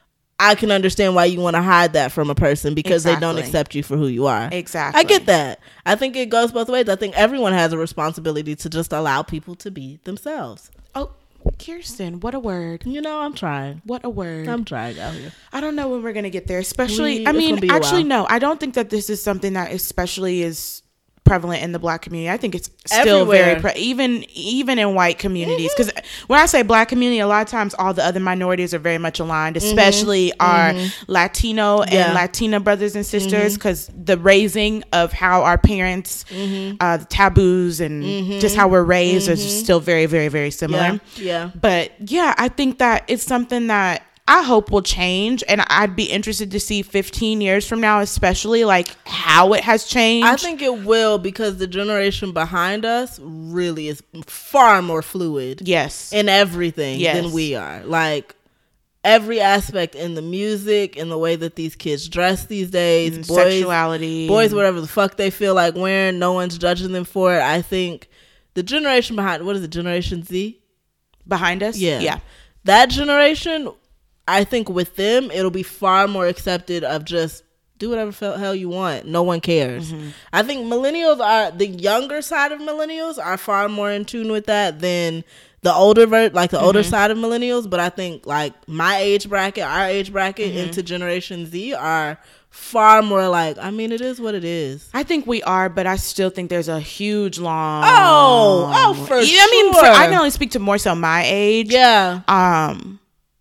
S1: I can understand why you want to hide that from a person because exactly. they don't accept you for who you are.
S2: Exactly.
S1: I get that. I think it goes both ways. I think everyone has a responsibility to just allow people to be themselves.
S2: Oh, Kirsten, what a word.
S1: You know, I'm trying.
S2: What a word.
S1: I'm trying out here.
S2: I don't know when we're going to get there, especially,
S1: we,
S2: I mean, actually, no, I don't think that this is something that especially is prevalent in the Black community. I think it's still Everywhere. very pre- even even in white communities, because mm-hmm. when I say Black community, a lot of times all the other minorities are very much aligned, especially mm-hmm. our mm-hmm. Latino and yeah. Latina brothers and sisters, because mm-hmm. the raising of how our parents mm-hmm. uh the taboos and mm-hmm. just how we're raised mm-hmm. is still very very very similar.
S1: yeah. yeah
S2: but yeah I think that it's something that I hope will change, and I'd be interested to see fifteen years from now, especially like how it has changed.
S1: I think it will, because the generation behind us really is far more fluid.
S2: Yes.
S1: In everything
S2: yes.
S1: than we are. Like every aspect in the music, in the way that these kids dress these days,
S2: and
S1: boys,
S2: sexuality,
S1: boys, whatever the fuck they feel like wearing, no one's judging them for it. I think the generation behind, what is it, Generation Z?
S2: Behind us?
S1: Yeah.
S2: Yeah.
S1: That generation, I think with them, it'll be far more accepted of just do whatever the hell you want. No one cares. Mm-hmm. I think millennials are, the younger side of millennials are far more in tune with that than the older, ver- like the mm-hmm. older side of millennials. But I think like my age bracket, our age bracket mm-hmm. into Generation Z are far more like, I mean, it is what it is.
S2: I think we are, but I still think there's a huge long.
S1: Oh, oh, for
S2: yeah,
S1: sure.
S2: I mean, for, I can only speak to more so my age.
S1: Yeah.
S2: Um,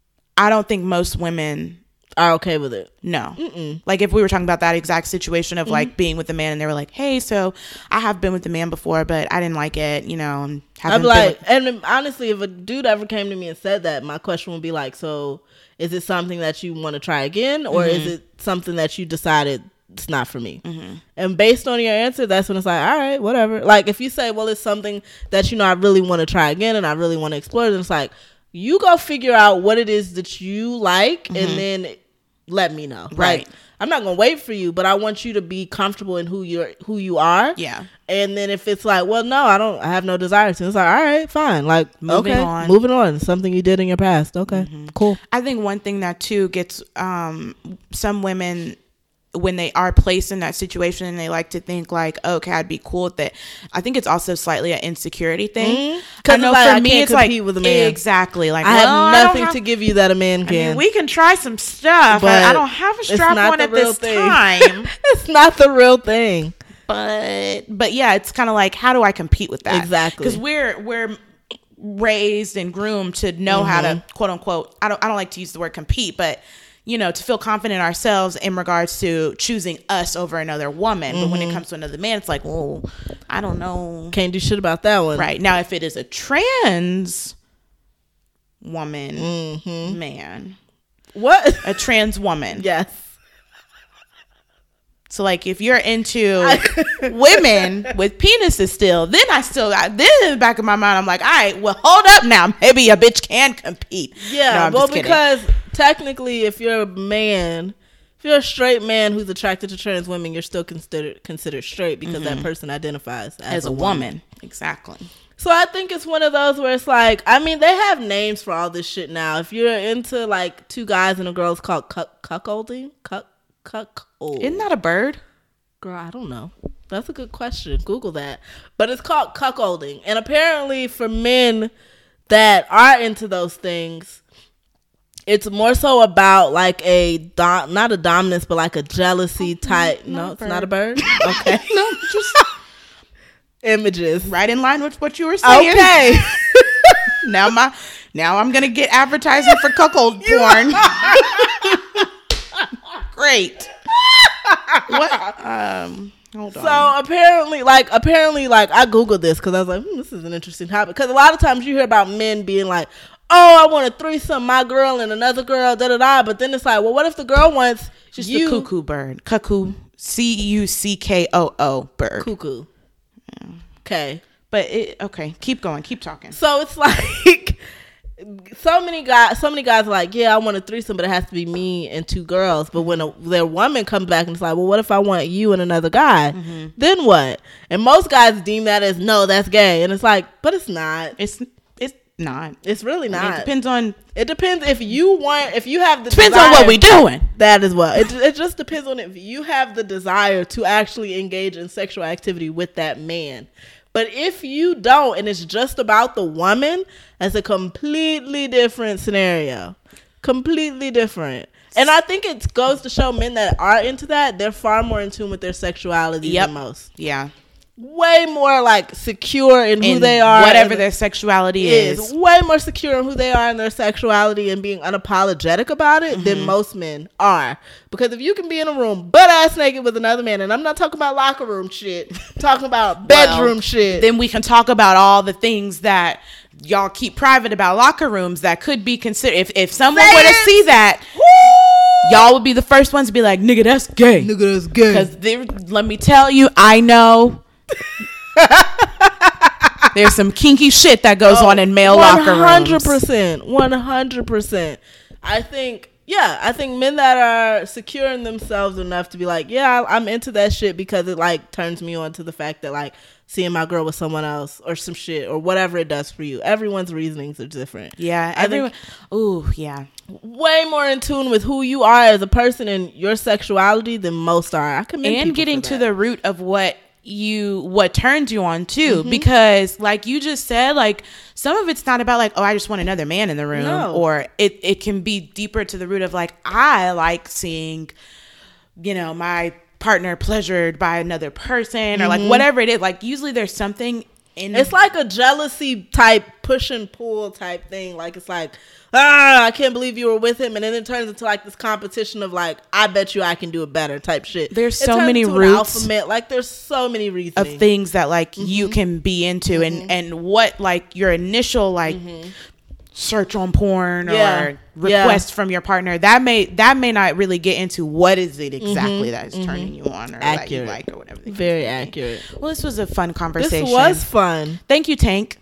S2: I don't think most women
S1: are okay with it.
S2: No.
S1: Mm-mm.
S2: Like if we were talking about that exact situation of mm-hmm. like being with a man and they were like, hey, so I have been with a man before, but I didn't like it, you know. And
S1: I'm like, with- and honestly, if a dude ever came to me and said that, my question would be like, so is it something that you want to try again, or mm-hmm. is it something that you decided it's not for me? Mm-hmm. And based on your answer, that's when it's like, all right, whatever. Like if you say, well, it's something that, you know, I really want to try again and I really want to explore, then it's like, you go figure out what it is that you like mm-hmm. and then let me know.
S2: Right.
S1: Like, I'm not gonna wait for you, but I want you to be comfortable in who you're who you are.
S2: Yeah.
S1: And then if it's like, well, no, I don't I have no desire to, it's like, all right, fine. Like
S2: moving
S1: okay,
S2: on.
S1: Moving on. Something you did in your past. Okay. Mm-hmm. Cool.
S2: I think one thing that too gets um some women, when they are placed in that situation and they like to think like, oh, okay, I'd be cool with it. I think it's also slightly an insecurity thing. Because
S1: mm-hmm.
S2: I know
S1: like,
S2: for me, it's like
S1: with a man.
S2: Exactly. Like
S1: I
S2: well,
S1: have nothing
S2: I have,
S1: to give you that a man can.
S2: I mean, we can try some stuff, but I, I don't have a strap on at this
S1: thing.
S2: time.
S1: It's not the real thing.
S2: But but yeah, it's kind of like, how do I compete with that?
S1: Exactly.
S2: Because we're we're raised and groomed to know mm-hmm. how to quote unquote. I don't I don't like to use the word compete, but you know, to feel confident in ourselves in regards to choosing us over another woman. Mm-hmm. But when it comes to another man, it's like, well, I don't know.
S1: Can't do shit about that one.
S2: Right. Now, if it is a trans woman,
S1: mm-hmm.
S2: man.
S1: What?
S2: A trans woman.
S1: Yes.
S2: So, like, if you're into women with penises still, then I still, I, then in the back of my mind, I'm like, all right, well, hold up now. Maybe a bitch can compete.
S1: Yeah,
S2: no,
S1: well, because technically, if you're a man, if you're a straight man who's attracted to trans women, you're still considered considered straight because mm-hmm. that person identifies as,
S2: as a, a woman. woman. Exactly.
S1: So I think it's one of those where it's like, I mean, they have names for all this shit now. If you're into like two guys and a girl, it's called cuck- cuckolding. Cuck cuckold.
S2: Isn't that a bird?
S1: Girl, I don't know. That's a good question. Google that. But it's called cuckolding. And apparently for men that are into those things, it's more so about like a, dom- not a dominance, but like a jealousy oh, type. No, it's not a bird. Okay.
S2: No, just
S1: images.
S2: Right in line with what you were saying.
S1: Okay.
S2: now my, now I'm going to get advertising for cuckold porn. Great. What? Um, hold on.
S1: So apparently, like, apparently, like, I Googled this because I was like, hmm, this is an interesting topic. Because a lot of times you hear about men being like, oh, I want a threesome, my girl and another girl, da da da. But then it's like, well, what if the girl wants
S2: just
S1: you?
S2: a cuckoo bird? Cuckoo, C U C K O O bird.
S1: Cuckoo. Yeah. Okay.
S2: But it, okay, keep going, keep talking.
S1: So it's like, so many guys, so many guys are like, yeah, I want a threesome, but it has to be me and two girls. But when a, their woman comes back and it's like, well, what if I want you and another guy? Mm-hmm. Then what? And most guys deem that as, no, that's gay. And it's like, but it's not.
S2: It's it's not.
S1: It's really not.
S2: I mean, it depends on.
S1: It depends if you want. If you have the
S2: depends
S1: desire,
S2: on what we doing.
S1: That is what. It it just depends on if you have the desire to actually engage in sexual activity with that man. But if you don't, and it's just about the woman, that's a completely different scenario. Completely different. And I think it goes to show men that are into that, they're far more in tune with their sexuality yep. than most.
S2: Yeah.
S1: Way more like secure in who in they are.
S2: Whatever their sexuality is.
S1: is. Way more secure in who they are in their sexuality and being unapologetic about it mm-hmm. than most men are. Because if you can be in a room butt ass naked with another man, and I'm not talking about locker room shit, I'm talking about bedroom well, shit.
S2: Then we can talk about all the things that y'all keep private about locker rooms that could be considered. If, if someone Say were to it. see that, woo! Y'all would be the first ones to be like, nigga, that's gay.
S1: Nigga, that's gay.
S2: Because let me tell you, I know. There's some kinky shit that goes oh, on in male locker rooms. one hundred percent.
S1: one hundred percent. I think, yeah, I think men that are secure in themselves enough to be like, yeah, I'm into that shit because it like turns me on to the fact that like seeing my girl with someone else or some shit or whatever it does for you. Everyone's reasonings are different.
S2: Yeah. Everyone. Ooh, yeah.
S1: Way more in tune with who you are as a person and your sexuality than most are. I commend
S2: And getting to the root of what you what turns you on too mm-hmm. because like you just said, like some of it's not about like, oh, I just want another man in the room no. or it it can be deeper to the root of like, I like seeing, you know, my partner pleasured by another person mm-hmm. or like whatever it is. Like usually there's something in
S1: it's like a jealousy type push and pull type thing. Like it's like, ah, I can't believe you were with him, and then it turns into like this competition of like, I bet you I can do it better type shit.
S2: There's so many roots,
S1: like there's so many reasons
S2: of things that like mm-hmm. you can be into, mm-hmm. and and what like your initial like mm-hmm. search on porn yeah. or request yeah. from your partner that may that may not really get into what is it exactly mm-hmm. that is mm-hmm. turning you on or accurate. That you like or whatever.
S1: Very accurate.
S2: Well, this was a fun conversation.
S1: This was fun.
S2: Thank you, Tank.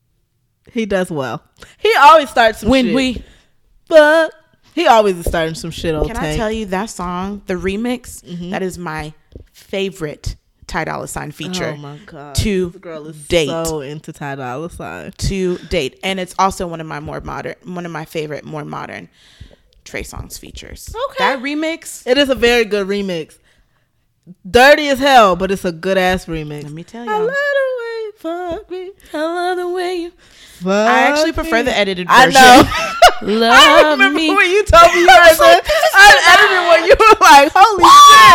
S1: He does well. He always starts some
S2: when
S1: shit.
S2: we,
S1: but he always is starting some shit. Old
S2: Can
S1: Tank.
S2: I tell you that song, the remix? Mm-hmm. That is my favorite Ty Dolla $ign feature.
S1: Oh my god!
S2: To
S1: this girl is
S2: date.
S1: So into Ty Dolla $ign.
S2: To date, and it's also one of my more modern, one of my favorite more modern Trey Songz features.
S1: Okay,
S2: that remix.
S1: It is a very good remix. Dirty as hell, but it's a good ass remix.
S2: Let me tell you.
S1: I love the way you fuck me. I love the way you. Fuck
S2: I actually prefer the edited version.
S1: I know.
S2: Love
S1: I remember
S2: me.
S1: when you told me you heard that. I edited when you were like, holy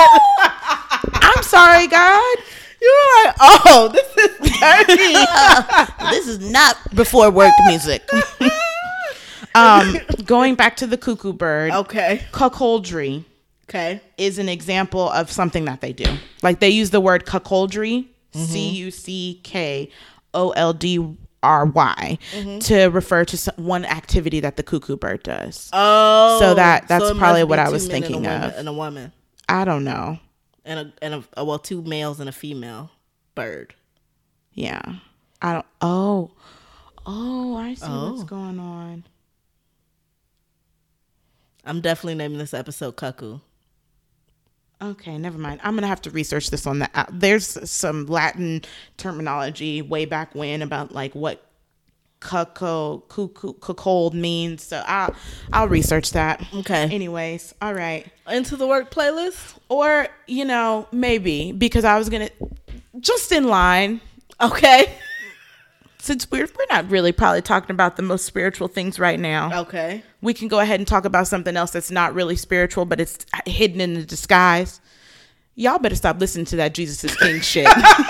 S1: shit.
S2: I'm sorry, God.
S1: You were like, oh, this is dirty.
S2: uh, this is not before work music. um, going back to the cuckoo bird.
S1: Okay.
S2: Cuckoldry.
S1: Okay.
S2: Is an example of something that they do. Like they use the word cuckoldry, mm-hmm. C U C K O L D R Y, mm-hmm. to refer to some, one activity that the cuckoo bird does.
S1: Oh,
S2: so that that's
S1: so
S2: probably what I was thinking
S1: and
S2: of.
S1: And a woman.
S2: I don't know.
S1: And a and a well, two males and a female bird.
S2: Yeah, I don't. Oh, oh, I see
S1: oh.
S2: what's going on.
S1: I'm definitely naming this episode "Cuckoo."
S2: Okay, never mind. I'm gonna have to research this on the app. There's some Latin terminology way back when about like what cuckoo, cuckoo, cuckold means. So I'll I'll research that.
S1: Okay.
S2: Anyways, all right.
S1: Into the work playlist,
S2: or you know maybe because I was gonna just in line.
S1: Okay.
S2: Since we're we're not really probably talking about the most spiritual things right now.
S1: Okay.
S2: We can go ahead and talk about something else that's not really spiritual, but it's hidden in the disguise. Y'all better stop listening to that Jesus is King shit.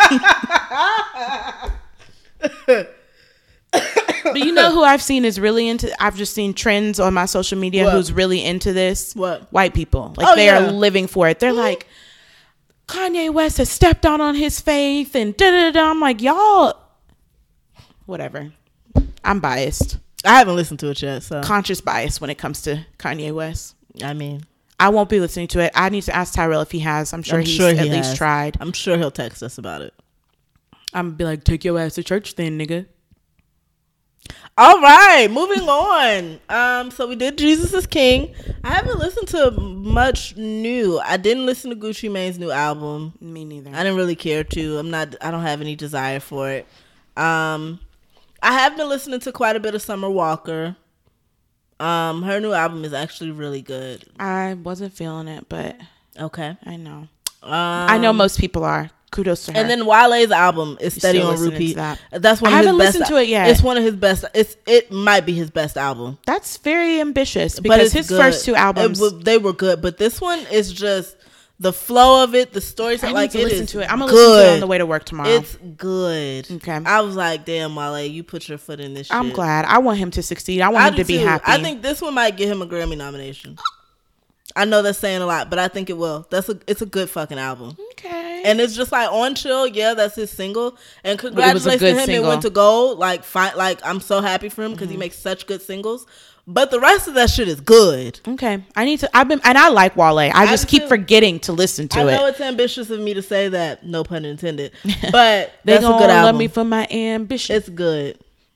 S2: But you know who I've seen is really into, I've just seen trends on my social media what? Who's really into this.
S1: What?
S2: White people. Like
S1: oh,
S2: they
S1: yeah.
S2: are living for it. They're mm-hmm. like, Kanye West has stepped out on his faith and da da da. I'm like, y'all. Whatever. I'm biased.
S1: I haven't listened to it yet, so
S2: conscious bias when it comes to Kanye West.
S1: I mean,
S2: I won't be listening to it. I need to ask Tyrell if he has. I'm sure
S1: I'm
S2: he's
S1: sure he
S2: at
S1: has.
S2: least tried.
S1: I'm sure he'll text us about it.
S2: I'm gonna be like, take your ass to church then, nigga.
S1: All right, moving on. Um, so we did Jesus is King. I haven't listened to much new. I didn't listen to Gucci Mane's new album.
S2: Me neither.
S1: I didn't really care to. I'm not. I don't have any desire for it. Um, I have been listening to quite a bit of Summer Walker. Um, her new album is actually really good.
S2: I wasn't feeling it, but
S1: okay,
S2: I know.
S1: Um,
S2: I know most people are. Kudos to her.
S1: And then Wale's album is Steady on Repeat.
S2: That.
S1: That's one.
S2: I
S1: of
S2: haven't
S1: his
S2: listened
S1: best,
S2: to it yet.
S1: It's one of his best. It's it might be his best album.
S2: That's very ambitious because his good. first two albums
S1: it, they were good, but this one is just the flow of it, the stories.
S2: I need
S1: like
S2: to
S1: it
S2: listen
S1: is
S2: to it. I'm gonna
S1: good.
S2: listen to it on the way to work tomorrow.
S1: It's good.
S2: Okay.
S1: I was like, damn, Wale, you put your foot in this. Shit.
S2: I'm glad. I want him to succeed. I want
S1: I
S2: him to be
S1: too.
S2: happy.
S1: I think this one might get him a Grammy nomination. I know that's saying a lot, but I think it will. That's a it's a good fucking album.
S2: Okay.
S1: And it's just like On Chill, yeah, that's his single. And congratulations to him,
S2: single.
S1: It went to gold. Like, fi- like I'm so happy for him because mm-hmm. he makes such good singles. But the rest of that shit is good.
S2: Okay, I need to. I've been and I like Wale. I, I just keep too. forgetting to listen to
S1: I
S2: it.
S1: I know it's ambitious of me to say that, no pun intended. But
S2: they
S1: that's
S2: gonna
S1: a good album.
S2: love me for my ambition.
S1: It's good.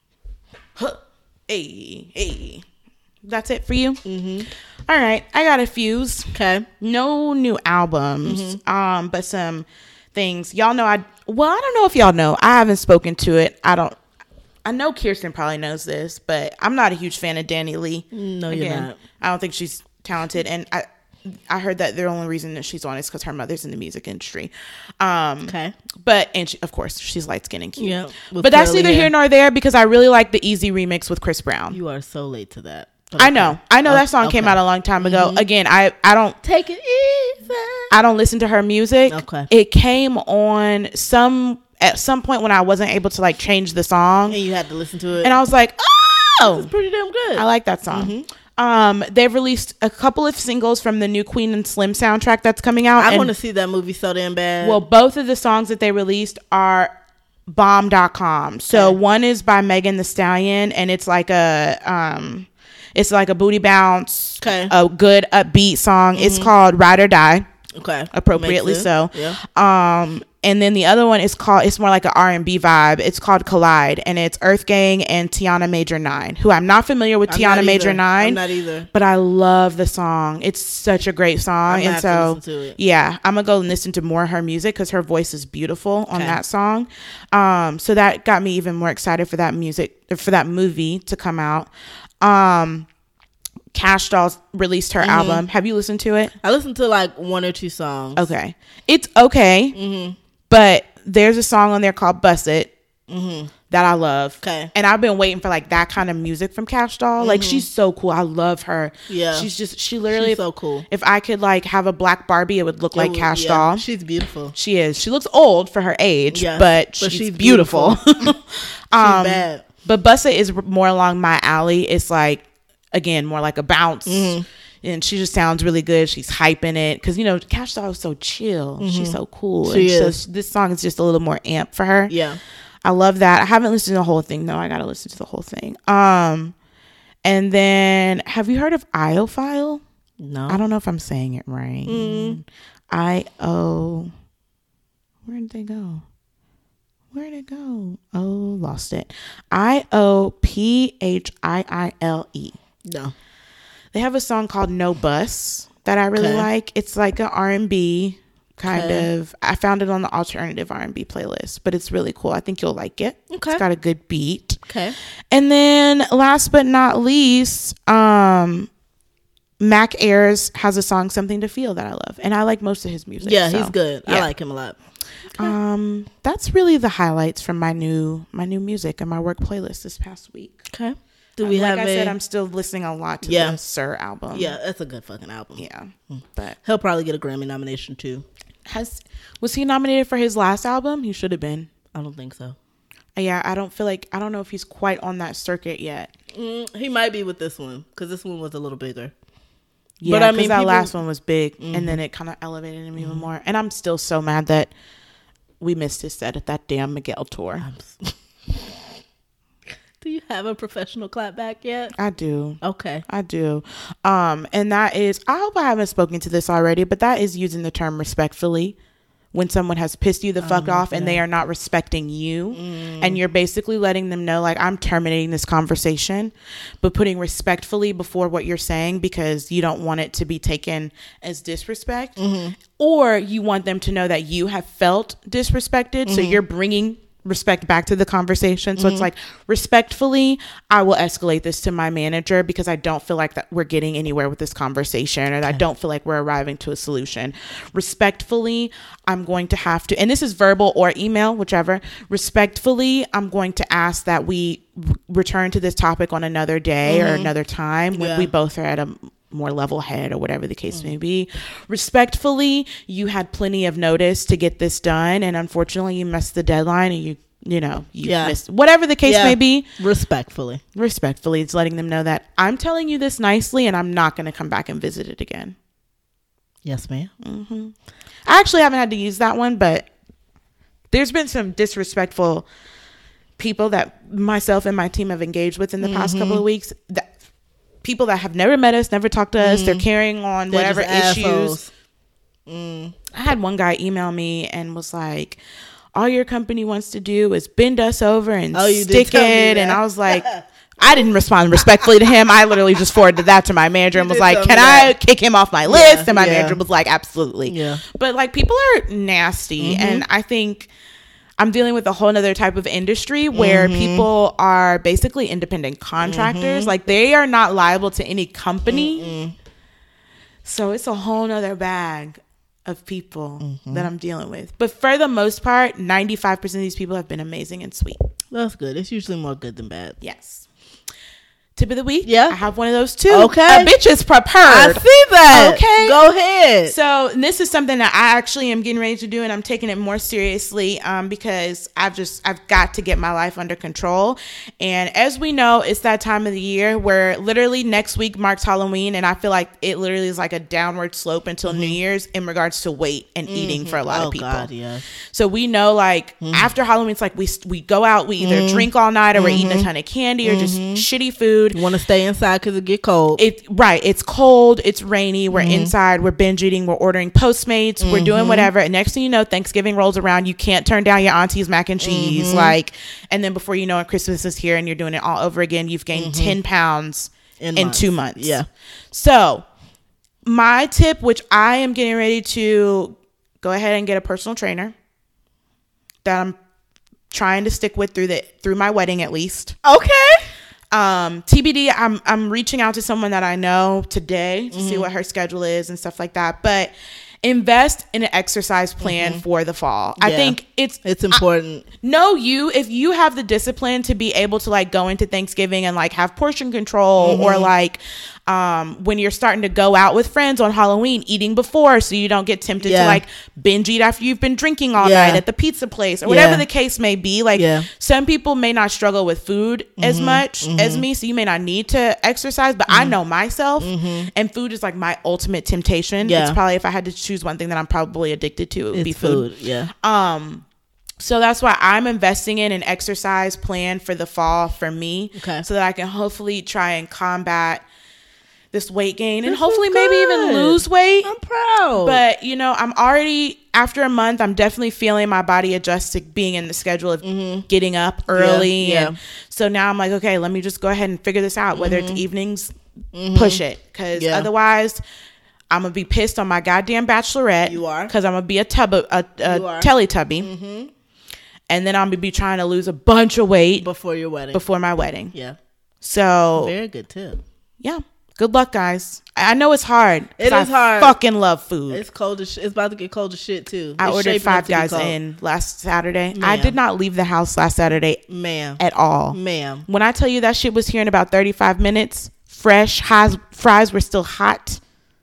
S2: Huh. Hey, hey. That's it for you?
S1: Mm-hmm.
S2: All right, I got a few.
S1: Okay.
S2: No new albums, mm-hmm. um, but some things. Y'all know I. Well, I don't know if y'all know. I haven't spoken to it. I don't. I know Kirsten probably knows this, but I'm not a huge fan of Danny Lee.
S1: No,
S2: Again,
S1: you're not.
S2: I don't think she's talented, and I. I heard that the only reason that she's on is because her mother's in the music industry. Um,
S1: okay.
S2: But, and she, of course, she's light skinned and cute.
S1: Yeah.
S2: But that's neither hair. here nor there because I really like the Easy remix with Chris Brown.
S1: You are so late to that.
S2: Okay. I know. I know oh, that song okay. came out a long time ago. Mm-hmm. Again, I, I don't.
S1: Take it easy.
S2: I don't listen to her music.
S1: Okay.
S2: It came on some, at some point when I wasn't able to like change the song.
S1: And you had to listen to it.
S2: And I was like, oh.
S1: This is pretty damn good.
S2: I like that song.
S1: Mm-hmm.
S2: Um, they've released a couple of singles from the new Queen and Slim soundtrack that's coming out.
S1: I want to see that movie so damn bad.
S2: Well, both of the songs that they released are bomb dot com. So okay. one is by Megan Thee Stallion, and it's like a um, it's like a booty bounce,
S1: okay.
S2: a good upbeat song. Mm-hmm. It's called Ride or Die.
S1: Okay,
S2: appropriately so.
S1: Yeah.
S2: Um, and then the other one is called. It's more like an R and B vibe. It's called Collide, and it's Earth Gang and Tiana Major Nine, who I'm not familiar with.
S1: I'm
S2: Tiana Major Nine.
S1: I'm not either.
S2: But I love the song. It's such a great song,
S1: I'm
S2: and so
S1: to to
S2: yeah, I'm gonna go and listen to more of her music because her voice is beautiful on okay. that song. Um, so that got me even more excited for that music for that movie to come out. Um. Cash Doll released her mm-hmm. album. Have you listened to it?
S1: I listened to like one or two songs.
S2: Okay. It's okay.
S1: Mm-hmm.
S2: But there's a song on there called Bust It
S1: mm-hmm.
S2: that I love.
S1: Okay.
S2: And I've been waiting for like that kind of music from Cash Doll. Mm-hmm. Like she's so cool. I love her.
S1: Yeah.
S2: She's just, she literally.
S1: She's so cool.
S2: If I could like have a black Barbie, it would look it like would, Cash
S1: yeah.
S2: Doll.
S1: She's beautiful.
S2: She is. She looks old for her age,
S1: yes,
S2: but,
S1: but
S2: she's,
S1: she's
S2: beautiful.
S1: beautiful. She's
S2: um,
S1: bad.
S2: But Bust It is more along my alley. It's like, again, more like a bounce.
S1: Mm-hmm.
S2: And she just sounds really good. She's hyping it because, you know, Cash Doll is so chill. Mm-hmm. She's so cool.
S1: She
S2: and
S1: is.
S2: So this song is just a little more amp for her.
S1: Yeah.
S2: I love that. I haven't listened to the whole thing, though. I got to listen to the whole thing. Um, And then, have you heard of Iophile?
S1: No.
S2: I don't know if I'm saying it right.
S1: Mm.
S2: I O. Where did they go? Where did it go? Oh, lost it. I O P H I I L E.
S1: No. They
S2: have a song called No Bus that I really
S1: okay.
S2: like. It's like an R and B kind okay. of. I found it on the alternative R and B playlist, but it's really cool. I think you'll like it.
S1: Okay.
S2: It's got a good beat.
S1: Okay.
S2: And then last but not least, um, Mac Ayres has a song Something to Feel that I love. And I like most of his music.
S1: Yeah,
S2: so,
S1: he's good.
S2: Yeah.
S1: I like him a lot.
S2: Okay. Um, that's really the highlights from my new my new music and my work playlist this past week.
S1: Okay. Do we
S2: like
S1: have
S2: I
S1: a,
S2: said, I'm still listening a lot to
S1: yeah.
S2: the Sir album.
S1: Yeah, that's a good fucking album.
S2: Yeah.
S1: Mm.
S2: But
S1: he'll probably get a Grammy nomination too.
S2: Has was he nominated for his last album? He should have been.
S1: I don't think so.
S2: Yeah, I don't feel like I don't know if he's quite on that circuit yet.
S1: Mm, he might be with this one because this one was a little bigger.
S2: Yeah, but I mean that people, last one was big, mm-hmm. and then it kind of elevated him mm-hmm. even more. And I'm still so mad that we missed his set at that damn Miguel tour.
S1: Do you have a professional clapback yet?
S2: I do.
S1: Okay.
S2: I do. Um, and that is, I hope I haven't spoken to this already, but that is using the term respectfully when someone has pissed you the fuck
S1: Oh,
S2: off and
S1: yeah.
S2: they are not respecting you.
S1: Mm.
S2: And you're basically letting them know, like, I'm terminating this conversation, but putting respectfully before what you're saying because you don't want it to be taken as disrespect.
S1: Mm-hmm.
S2: Or you want them to know that you have felt disrespected. Mm-hmm. So you're bringing respect back to the conversation. So mm-hmm. it's like, respectfully, I will escalate this to my manager because I don't feel like that we're getting anywhere with this conversation, or that I don't feel like we're arriving to a solution. Respectfully, I'm going to have to, and this is verbal or email, whichever. Respectfully, I'm going to ask that we r- return to this topic on another day mm-hmm. or another time when
S1: yeah.
S2: we both are at a more level head or whatever the case mm-hmm. may be. Respectfully, you had plenty of notice to get this done, and unfortunately you missed the deadline, and you you know you yeah. missed whatever the case yeah. may be.
S1: Respectfully
S2: respectfully it's letting them know that I'm telling you this nicely and I'm not going to come back and visit it again.
S1: Yes, ma'am.
S2: Mm-hmm. I actually haven't had to use that one, but there's been some disrespectful people that myself and my team have engaged with in the mm-hmm. past couple of weeks, that people that have never met us, never talked to us, mm. they're carrying on
S1: they're
S2: whatever issues.
S1: Mm.
S2: I had one guy email me and was like, all your company wants to do is bend us over and
S1: oh,
S2: stick it. And I was like, I didn't respond respectfully to him. I literally just forwarded that to my manager and was like, can I kick him off my list? Yeah, and my yeah. manager was like, absolutely.
S1: Yeah.
S2: But like, people are nasty. Mm-hmm. And I think I'm dealing with a whole nother type of industry where mm-hmm. people are basically independent contractors. Mm-hmm. Like, they are not liable to any company. Mm-mm. So it's a whole nother bag of people mm-hmm. that I'm dealing with. But for the most part, ninety-five percent of these people have been amazing and sweet.
S1: That's good. It's usually more good than bad.
S2: Yes. Tip of the week.
S1: Yeah.
S2: I have one of those too.
S1: Okay.
S2: A bitch is prepared.
S1: I see that.
S2: Okay.
S1: Go ahead.
S2: So this is something that I actually am getting ready to do, and I'm taking it more seriously um, because I've just, I've got to get my life under control. And as we know, it's that time of the year where literally next week marks Halloween. And I feel like it literally is like a downward slope until mm-hmm. New Year's in regards to weight and mm-hmm. eating for a lot
S1: oh,
S2: of people.
S1: God, yeah.
S2: So we know like mm-hmm. after Halloween, it's like we, we go out, we either mm-hmm. drink all night or we're eating a ton of candy or mm-hmm. just shitty food.
S1: You want to stay inside because it get cold.
S2: It right. It's cold. It's rainy. We're mm-hmm. inside. We're binge eating. We're ordering Postmates. Mm-hmm. We're doing whatever. And next thing you know, Thanksgiving rolls around. You can't turn down your auntie's mac and cheese. Mm-hmm. Like, and then before you know it, Christmas is here and you're doing it all over again. You've gained mm-hmm. ten pounds in, in two months.
S1: Yeah.
S2: So my tip, which I am getting ready to go ahead and get a personal trainer that I'm trying to stick with through the through my wedding at least.
S1: Okay.
S2: Um, T B D, I'm I'm reaching out to someone that I know today to mm-hmm. see what her schedule is and stuff like that. But invest in an exercise plan mm-hmm. for the fall. Yeah. I think it's
S1: it's important.
S2: I, know you if you have the discipline to be able to like go into Thanksgiving and like have portion control mm-hmm. or like um when you're starting to go out with friends on Halloween, eating before so you don't get tempted yeah. to like binge eat after you've been drinking all yeah. night at the pizza place or whatever yeah. the case may be. Like yeah. some people may not struggle with food mm-hmm. as much mm-hmm. as me, so you may not need to exercise, but mm-hmm. I know myself mm-hmm. and food is like my ultimate temptation. Yeah. It's probably, if I had to choose one thing that I'm probably addicted to, it would
S1: it's
S2: be food.
S1: food. Yeah.
S2: Um So that's why I'm investing in an exercise plan for the fall for me. Okay. So that I can hopefully try and combat this weight gain and this hopefully maybe even lose weight.
S1: I'm proud.
S2: But, you know, I'm already, after a month, I'm definitely feeling my body adjust to being in the schedule of mm-hmm. getting up early. Yeah, yeah. And so now I'm like, okay, let me just go ahead and figure this out. Whether mm-hmm. it's evenings, mm-hmm. push it. Because yeah. otherwise, I'm going to be pissed on my goddamn bachelorette.
S1: You are.
S2: Because I'm going to be a, tub- a, a Teletubby. Mm-hmm. And then I'm going to be trying to lose a bunch of weight.
S1: Before your wedding.
S2: Before my wedding.
S1: Yeah.
S2: So.
S1: Very good tip.
S2: Yeah. Good luck, guys. I know it's hard.
S1: It is
S2: I
S1: hard.
S2: Fucking love food.
S1: It's cold as sh- It's about to get cold as shit, too.
S2: I
S1: it's
S2: ordered Five Guys in last Saturday.
S1: Ma'am.
S2: I did not leave the house last Saturday.
S1: Ma'am.
S2: At all.
S1: Ma'am.
S2: When I tell you that shit was here in about thirty-five minutes, fresh, hot, fries were still hot.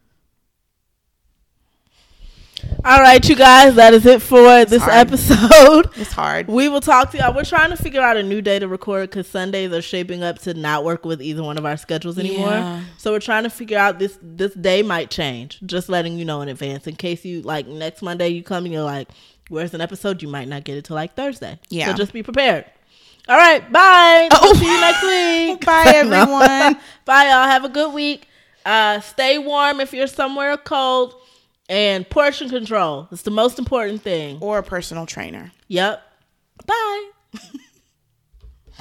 S1: All right, you guys, that is it for
S2: it's
S1: this
S2: hard.
S1: episode.
S2: It's hard.
S1: We will talk to y'all. We're trying to figure out a new day to record because Sundays are shaping up to not work with either one of our schedules anymore. Yeah. So we're trying to figure out this this day might change. Just letting you know in advance in case you like next Monday you come and you're like, where's an episode? You might not get it till like Thursday.
S2: Yeah.
S1: So just be prepared. All right. Bye. Oh. See you next week.
S2: Bye, everyone.
S1: Bye, y'all. Have a good week. Uh, stay warm if you're somewhere cold. And portion control. It's the most important thing.
S2: Or a personal trainer.
S1: Yep. Bye.